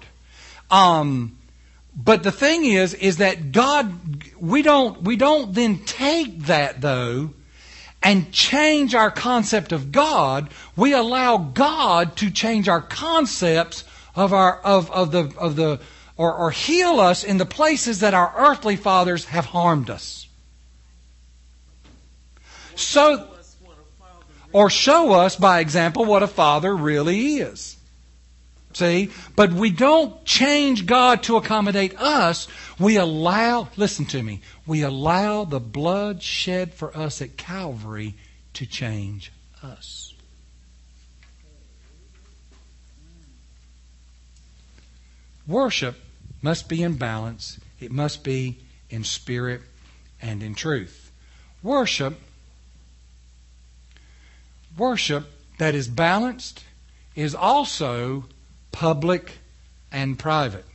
A: But the thing is that God, we don't then take that though and change our concept of God. We allow God to change our concepts or heal us in the places that our earthly fathers have harmed us. Or show us by example what a father really is. See? But we don't change God to accommodate us. We allow the blood shed for us at Calvary to change us. Worship must be in balance. It must be in spirit and in truth. Worship that is balanced is also public and private.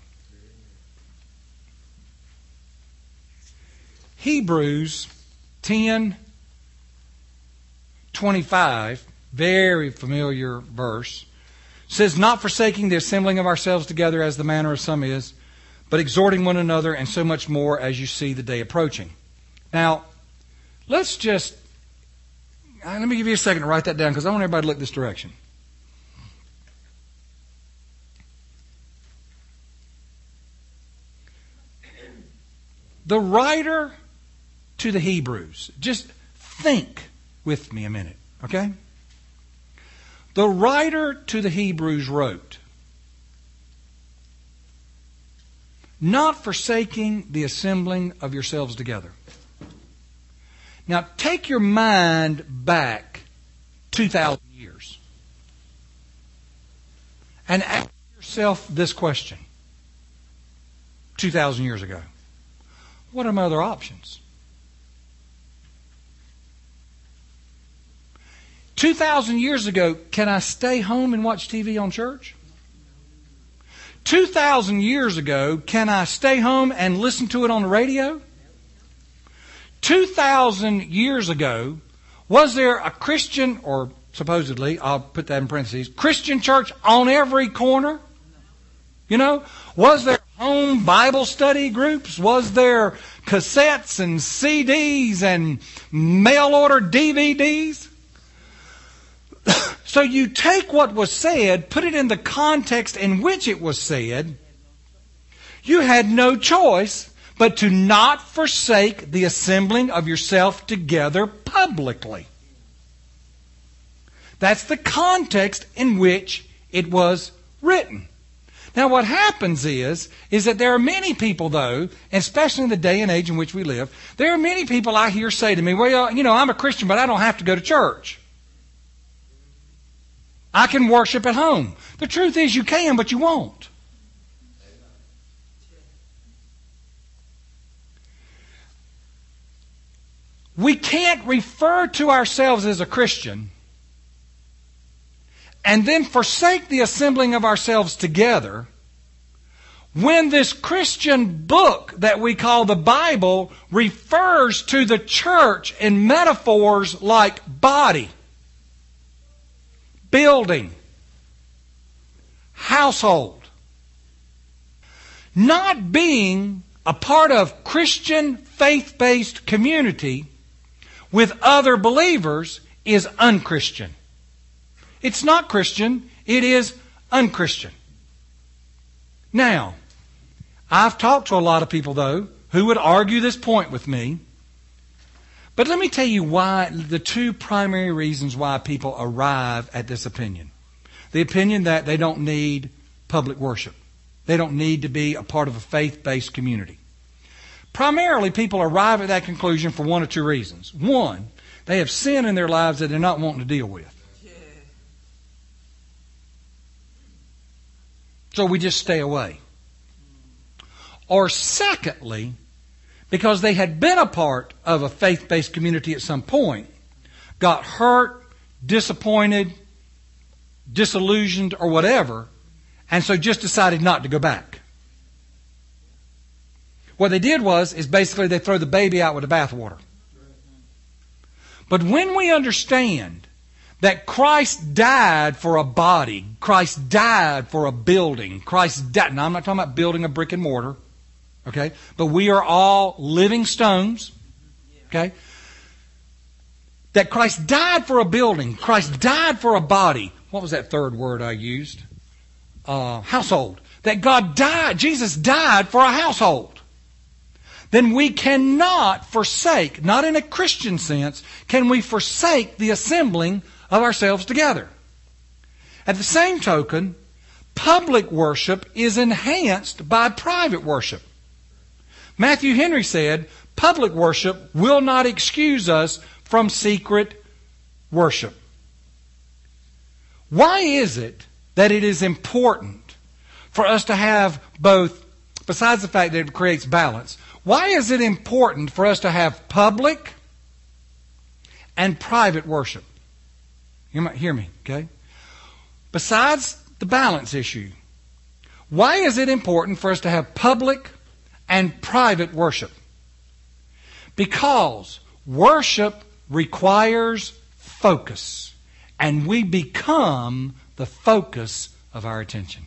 A: Hebrews 10:25, very familiar verse, says, not forsaking the assembling of ourselves together as the manner of some is, but exhorting one another, and so much more as you see the day approaching. Now, let me give you a second to write that down because I want everybody to look this direction. The writer to the Hebrews, just think with me a minute, okay? The writer to the Hebrews wrote, not forsaking the assembling of yourselves together. Now, take your mind back 2,000 years and ask yourself this question 2,000 years ago. What are my other options? 2,000 years ago, can I stay home and watch TV on church? 2,000 years ago, can I stay home and listen to it on the radio? 2,000 years ago, was there a Christian, or supposedly, I'll put that in parentheses, Christian church on every corner? You know, was there home Bible study groups? Was there cassettes and CDs and mail order DVDs? So you take what was said, put it in the context in which it was said. You had no choice but to not forsake the assembling of yourself together publicly. That's the context in which it was written. Now what happens is that there are many people though, especially in the day and age in which we live, there are many people I hear say to me, well, you know, I'm a Christian, but I don't have to go to church. I can worship at home. The truth is you can, but you won't. We can't refer to ourselves as a Christian and then forsake the assembling of ourselves together when this Christian book that we call the Bible refers to the church in metaphors like body, building, household. Not being a part of Christian faith-based community with other believers is unchristian. It's not Christian, it is unchristian. Now, I've talked to a lot of people though who would argue this point with me. But let me tell you why, the two primary reasons why people arrive at this opinion. The opinion that they don't need public worship. They don't need to be a part of a faith-based community. Primarily, people arrive at that conclusion for one of two reasons. One, they have sin in their lives that they're not wanting to deal with. So we just stay away. Or secondly, because they had been a part of a faith-based community at some point, got hurt, disappointed, disillusioned, or whatever, and so just decided not to go back. What they did is basically they throw the baby out with the bathwater. But when we understand that Christ died for a body, Christ died for a building, Christ died. Now I'm not talking about building a brick and mortar, okay? But we are all living stones, okay? That Christ died for a building, Christ died for a body. What was that third word I used? Household. That God died, Jesus died for a household. Then we cannot forsake, not in a Christian sense, can we forsake the assembling of ourselves together. At the same token, public worship is enhanced by private worship. Matthew Henry said, public worship will not excuse us from secret worship. Why is it that it is important for us to have both, besides the fact that it creates balance, why is it important for us to have public and private worship? You might hear me, okay? Besides the balance issue, why is it important for us to have public and private worship? Because worship requires focus, and we become the focus of our attention.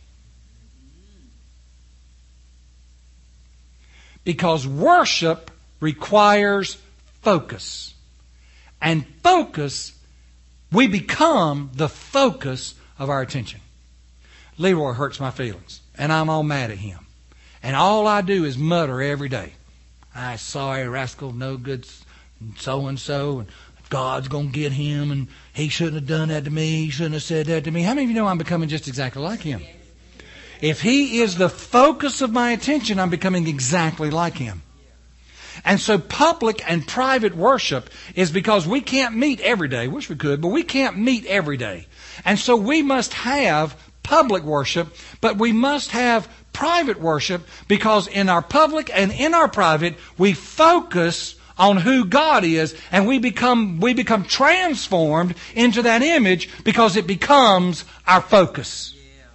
A: Because worship requires focus. And focus, we become the focus of our attention. Leroy hurts my feelings, and I'm all mad at him. And all I do is mutter every day. I'm sorry, rascal, no good, so-and-so, and God's going to get him, and he shouldn't have done that to me, he shouldn't have said that to me. How many of you know I'm becoming just exactly like him? If he is the focus of my attention, I'm becoming exactly like him. And so public and private worship is because we can't meet every day. Wish we could, but we can't meet every day. And so we must have public worship, but we must have private worship because in our public and in our private, we focus on who God is, and we become transformed into that image because it becomes our focus.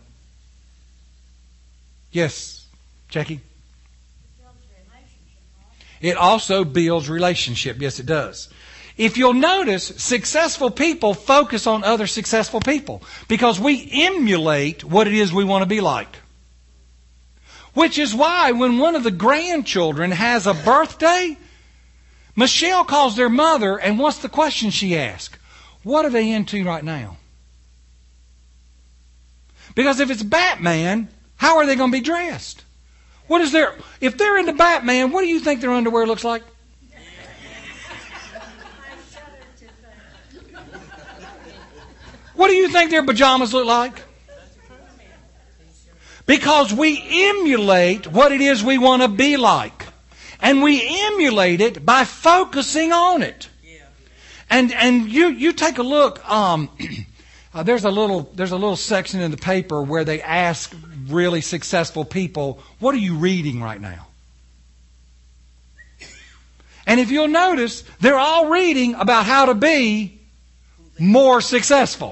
A: Yes, Jackie? It also builds relationship. Yes, it does. If you'll notice, successful people focus on other successful people because we emulate what it is we want to be like. Which is why when one of the grandchildren has a birthday, Michelle calls their mother, and what's the question she asks? What are they into right now? Because if it's Batman, how are they going to be dressed? If they're into Batman, what do you think their underwear looks like? What do you think their pajamas look like? Because we emulate what it is we want to be like. And we emulate it by focusing on it. And you take a look, there's a little section in the paper where they ask really successful people, what are you reading right now? And if you'll notice, they're all reading about how to be more successful.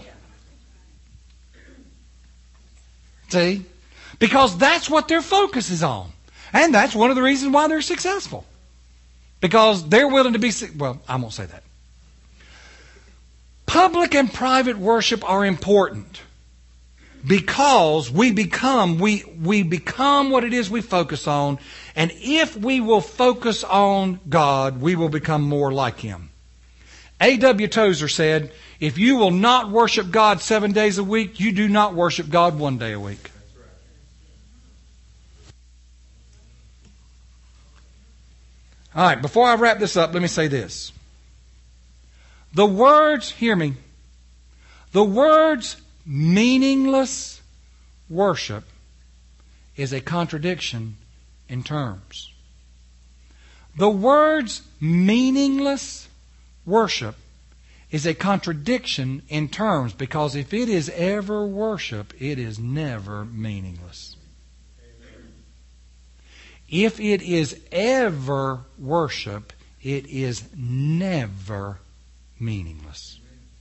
A: See? Because that's what their focus is on. And that's one of the reasons why they're successful. Because they're willing to be, well, I won't say that. Public and private worship are important because we become what it is we focus on, and if we will focus on God, we will become more like Him. A.W. Tozer said, if you will not worship God 7 days a week, you do not worship God 1 day a week. All right, before I wrap this up, let me say this. The words, hear me, the words meaningless worship is a contradiction in terms. The words meaningless worship is a contradiction in terms, because if it is ever worship, it is never meaningless. If it is ever worship, it is never meaningless.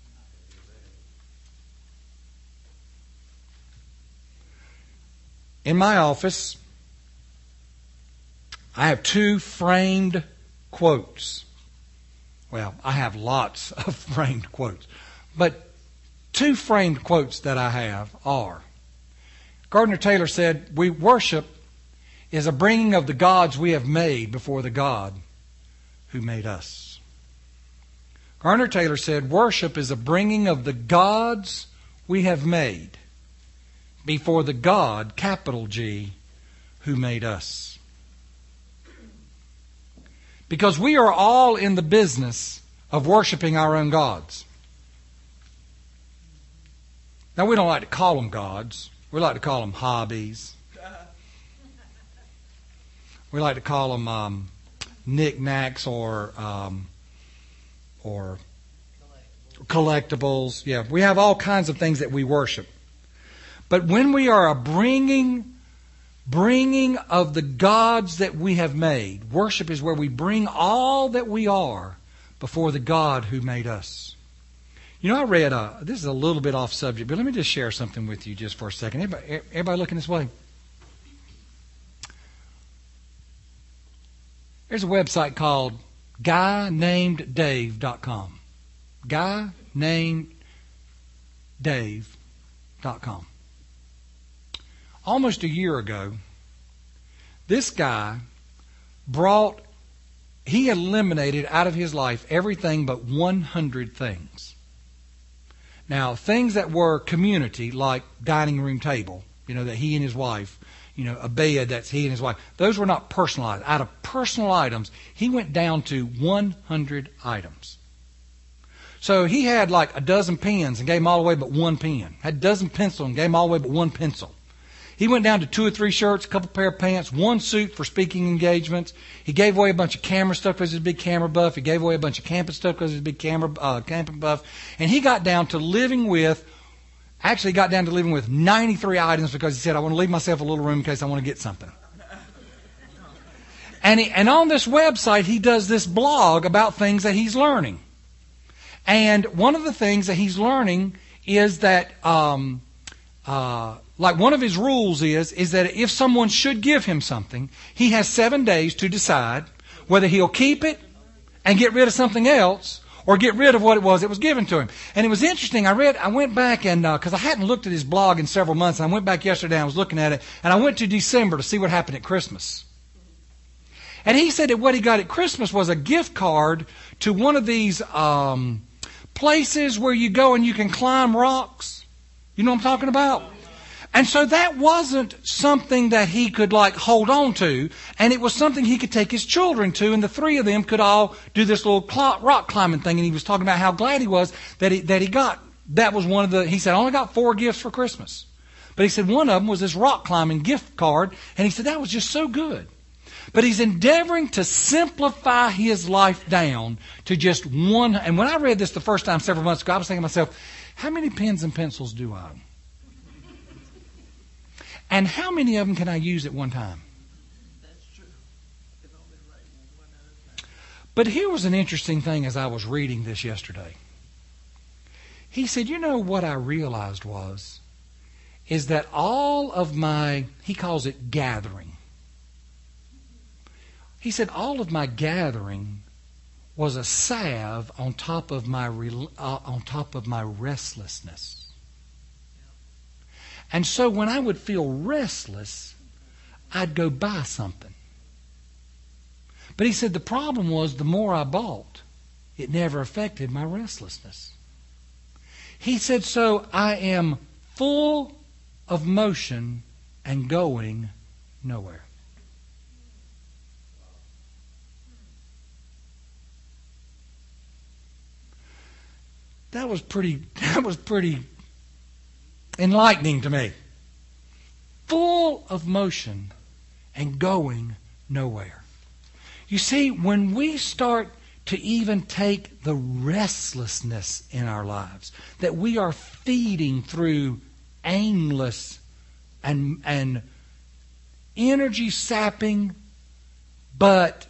A: In my office, I have 2 framed quotes. Well, I have lots of framed quotes. But 2 framed quotes that I have are, Gardner Taylor said, "We worship is a bringing of the gods we have made before the God who made us." Gardner Taylor said, "Worship is a bringing of the gods we have made before the God, capital G, who made us." Because we are all in the business of worshiping our own gods. Now, we don't like to call them gods. We like to call them hobbies. We like to call them knickknacks or collectibles. Yeah, we have all kinds of things that we worship. But when we are a bringing of the gods that we have made, worship is where we bring all that we are before the God who made us. You know, I read, this is a little bit off subject, but let me just share something with you just for a second. Everybody looking this way? There's a website called GuyNamedDave.com. GuyNamedDave.com. Almost a year ago, this guy he eliminated out of his life everything but 100 things. Now, things that were community, like dining room table, that he and his wife, a bed that's he and his wife, those were not personalized. Out of personal items, he went down to 100 items. So he had like a dozen pens and gave them all away but one pen. Had a dozen pencils and gave them all away but one pencil. He went down to 2 or 3 shirts, a couple pair of pants, 1 suit for speaking engagements. He gave away a bunch of camera stuff because he's a big camera buff. He gave away a bunch of camping stuff because he's a big camping buff. And he got down to living with 93 items because he said, "I want to leave myself a little room in case I want to get something." And on this website, he does this blog about things that he's learning. And one of the things that he's learning is that, like one of his rules is that if someone should give him something, he has 7 days to decide whether he'll keep it and get rid of something else or get rid of what it was that was given to him. And it was interesting. I went back and, because I hadn't looked at his blog in several months, and I went back yesterday and I was looking at it, and I went to December to see what happened at Christmas. And he said that what he got at Christmas was a gift card to one of these places where you go and you can climb rocks. You know what I'm talking about? And so that wasn't something that he could hold on to, and it was something he could take his children to, and the 3 of them could all do this little rock climbing thing. And he was talking about how glad he was that he got, that was one of the, he said, "I only got 4 gifts for Christmas." But he said one of them was this rock climbing gift card, and he said that was just so good. But he's endeavoring to simplify his life down to just one. And when I read this the first time several months ago, I was thinking to myself, how many pens and pencils do I own? And how many of them can I use at one time?
B: That's true. I can only write one at a time.
A: But here was an interesting thing as I was reading this yesterday. He said, what I realized is that all of my, he calls it gathering. He said all of my gathering was a salve on top of my restlessness. And so when I would feel restless, I'd go buy something. But he said the problem was the more I bought, it never affected my restlessness. He said, so I am full of motion and going nowhere. pretty enlightening to me. Full of motion and going nowhere. You see, when we start to even take the restlessness in our lives that we are feeding through aimless and energy sapping but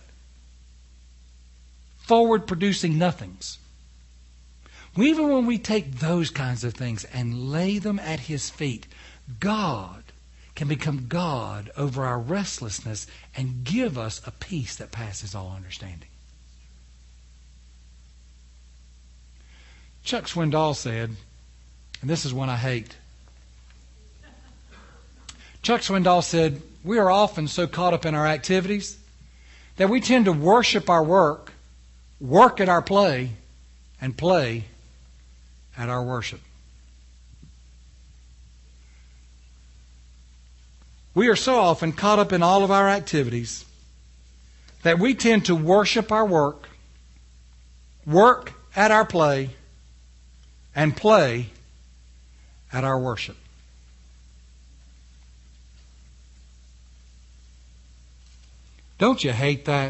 A: forward producing nothings. Even when we take those kinds of things and lay them at His feet, God can become God over our restlessness and give us a peace that passes all understanding. Chuck Swindoll said, and this is one I hate. Chuck Swindoll said, we are often so caught up in our activities that we tend to worship our work, work at our play, and play at our worship. We are so often caught up in all of our activities that we tend to worship our work, work at our play, and play at our worship. Don't you hate that?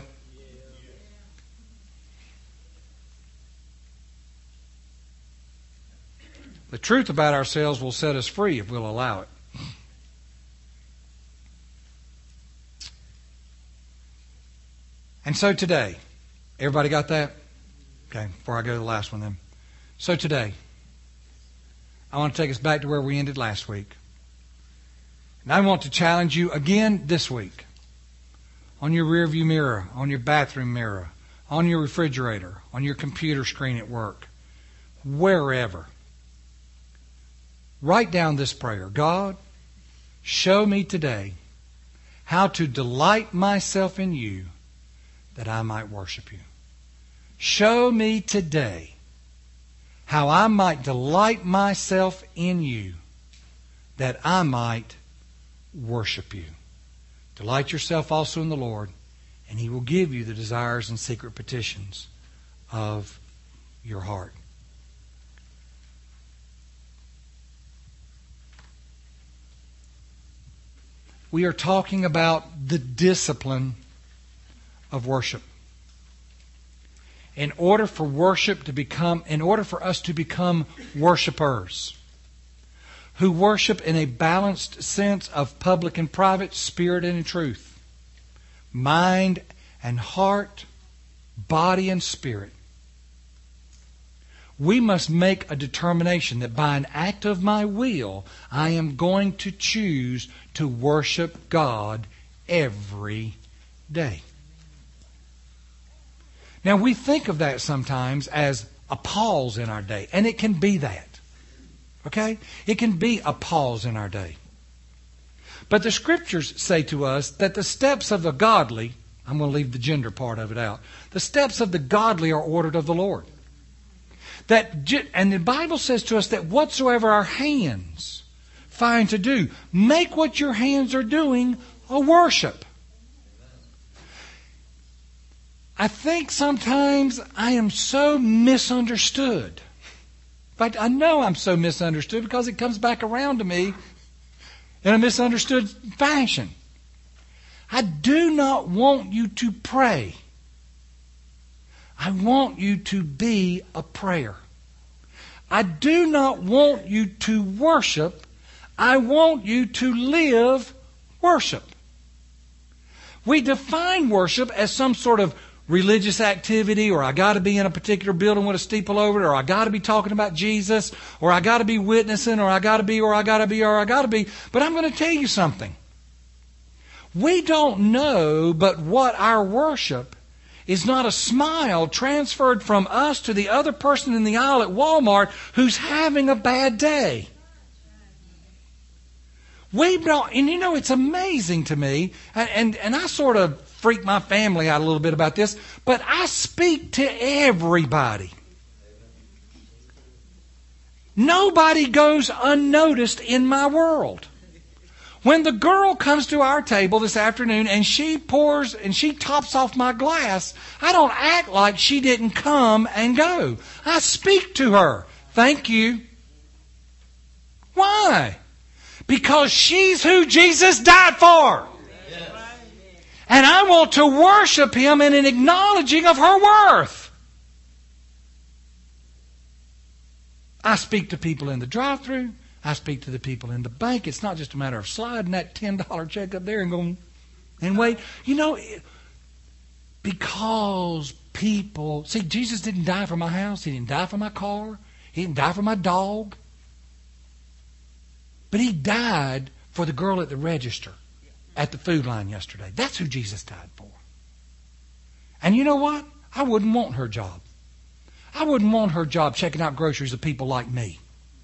A: The truth about ourselves will set us free if we'll allow it. And so today, everybody got that? Okay, before I go to the last one then. So today, I want to take us back to where we ended last week. And I want to challenge you again this week. On your rearview mirror, on your bathroom mirror, on your refrigerator, on your computer screen at work, wherever. Write down this prayer. God, show me today how to delight myself in You that I might worship You. Show me today how I might delight myself in You that I might worship You. Delight yourself also in the Lord, and He will give you the desires and secret petitions of your heart. We are talking about the discipline of worship. In order for us to become worshipers who worship in a balanced sense of public and private, spirit and in truth, mind and heart, body and spirit, we must make a determination that by an act of my will, I am going to choose to worship God every day. Now, we think of that sometimes as a pause in our day, and it can be that. Okay? It can be a pause in our day. But the Scriptures say to us that the steps of the godly, I'm going to leave the gender part of it out, the steps of the godly are ordered of the Lord. And the Bible says to us that whatsoever our hands find to do, make what your hands are doing a worship. I think sometimes I am so misunderstood. In fact, I know I'm so misunderstood because it comes back around to me in a misunderstood fashion. I do not want you to pray. I want you to be a prayer. I do not want you to worship. I want you to live worship. We define worship as some sort of religious activity, or I got to be in a particular building with a steeple over it, or I got to be talking about Jesus, or I got to be witnessing, or I got to be. But I'm going to tell you something. We don't know but what our worship is not a smile transferred from us to the other person in the aisle at Walmart who's having a bad day. We don't, and you know, it's amazing to me, and I sort of freak my family out a little bit about this, but I speak to everybody. Nobody goes unnoticed in my world. When the girl comes to our table this afternoon and she pours and she tops off my glass, I don't act like she didn't come and go. I speak to her. Thank you. Why? Because she's who Jesus died for. And I want to worship Him in an acknowledging of her worth. I speak to people in the drive-thru. I speak to the people in the bank. It's not just a matter of sliding that $10 check up there and going and wait. You know, because people... See, Jesus didn't die for my house. He didn't die for my car. He didn't die for my dog. But He died for the girl at the register at the food line yesterday. That's who Jesus died for. And you know what? I wouldn't want her job. I wouldn't want her job checking out groceries of people like me.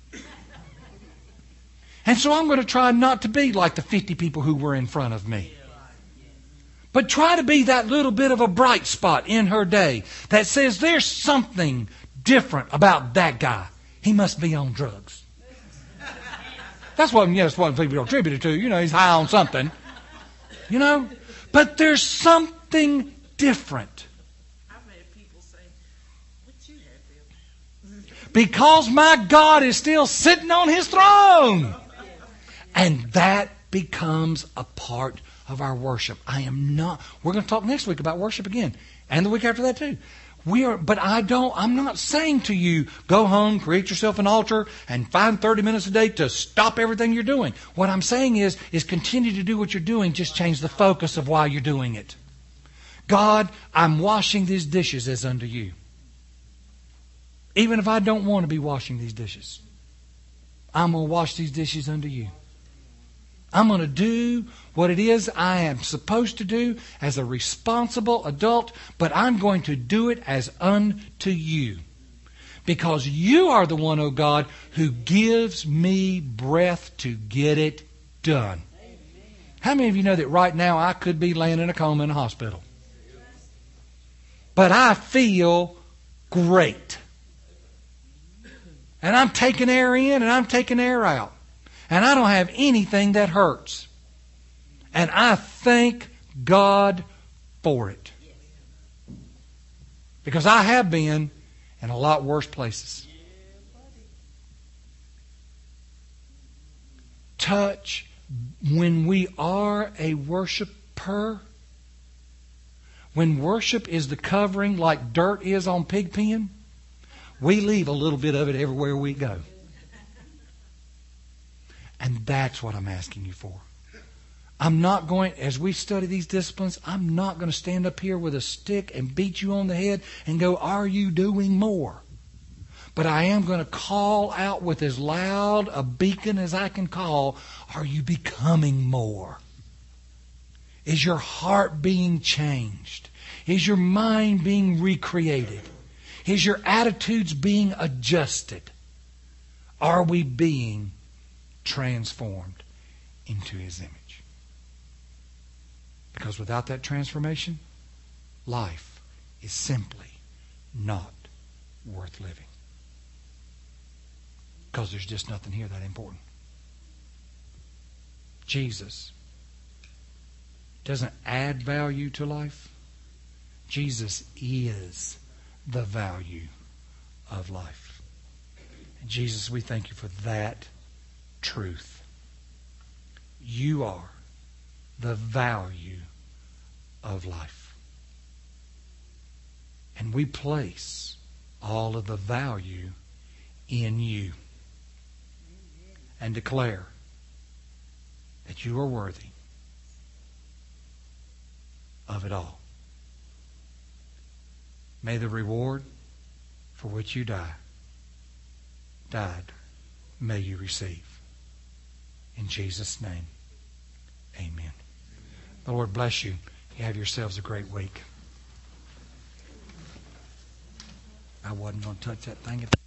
A: And so I'm going to try not to be like the 50 people who were in front of me. But try to be that little bit of a bright spot in her day that says there's something different about that guy. He must be on drugs. That's what people attribute it to. You know, he's high on something. You know? But there's something different.
D: I've had people say, what you have, Bill?
A: Because my God is still sitting on His throne. And that becomes a part of our worship. We're going to talk next week about worship again. And the week after that too. I'm not saying to you, go home, create yourself an altar, and find 30 minutes a day to stop everything you're doing. What I'm saying is continue to do what you're doing, just change the focus of why you're doing it. God, I'm washing these dishes as unto you. Even if I don't want to be washing these dishes, I'm going to wash these dishes unto you. I'm going to do what it is I am supposed to do as a responsible adult, but I'm going to do it as unto you. Because you are the one, oh God, who gives me breath to get it done. Amen. How many of you know that right now I could be laying in a coma in a hospital? But I feel great. And I'm taking air in and I'm taking air out. And I don't have anything that hurts. And I thank God for it. Because I have been in a lot worse places. Touch, when we are a worshiper, when worship is the covering like dirt is on Pigpen, we leave a little bit of it everywhere we go. And that's what I'm asking you for. I'm not going, as we study these disciplines, I'm not going to stand up here with a stick and beat you on the head and go, are you doing more? But I am going to call out with as loud a beacon as I can call, are you becoming more? Is your heart being changed? Is your mind being recreated? Is your attitudes being adjusted? Are we being transformed into His image? Because without that transformation, life is simply not worth living. Because there's just nothing here that important. Jesus doesn't add value to life. Jesus is the value of life. And Jesus, we thank you for that truth. You are the value of life. And we place all of the value in you and declare that you are worthy of it all. May the reward for which you died, may you receive. In Jesus' name, amen. The Lord bless you. You have yourselves a great week. I wasn't going to touch that thing.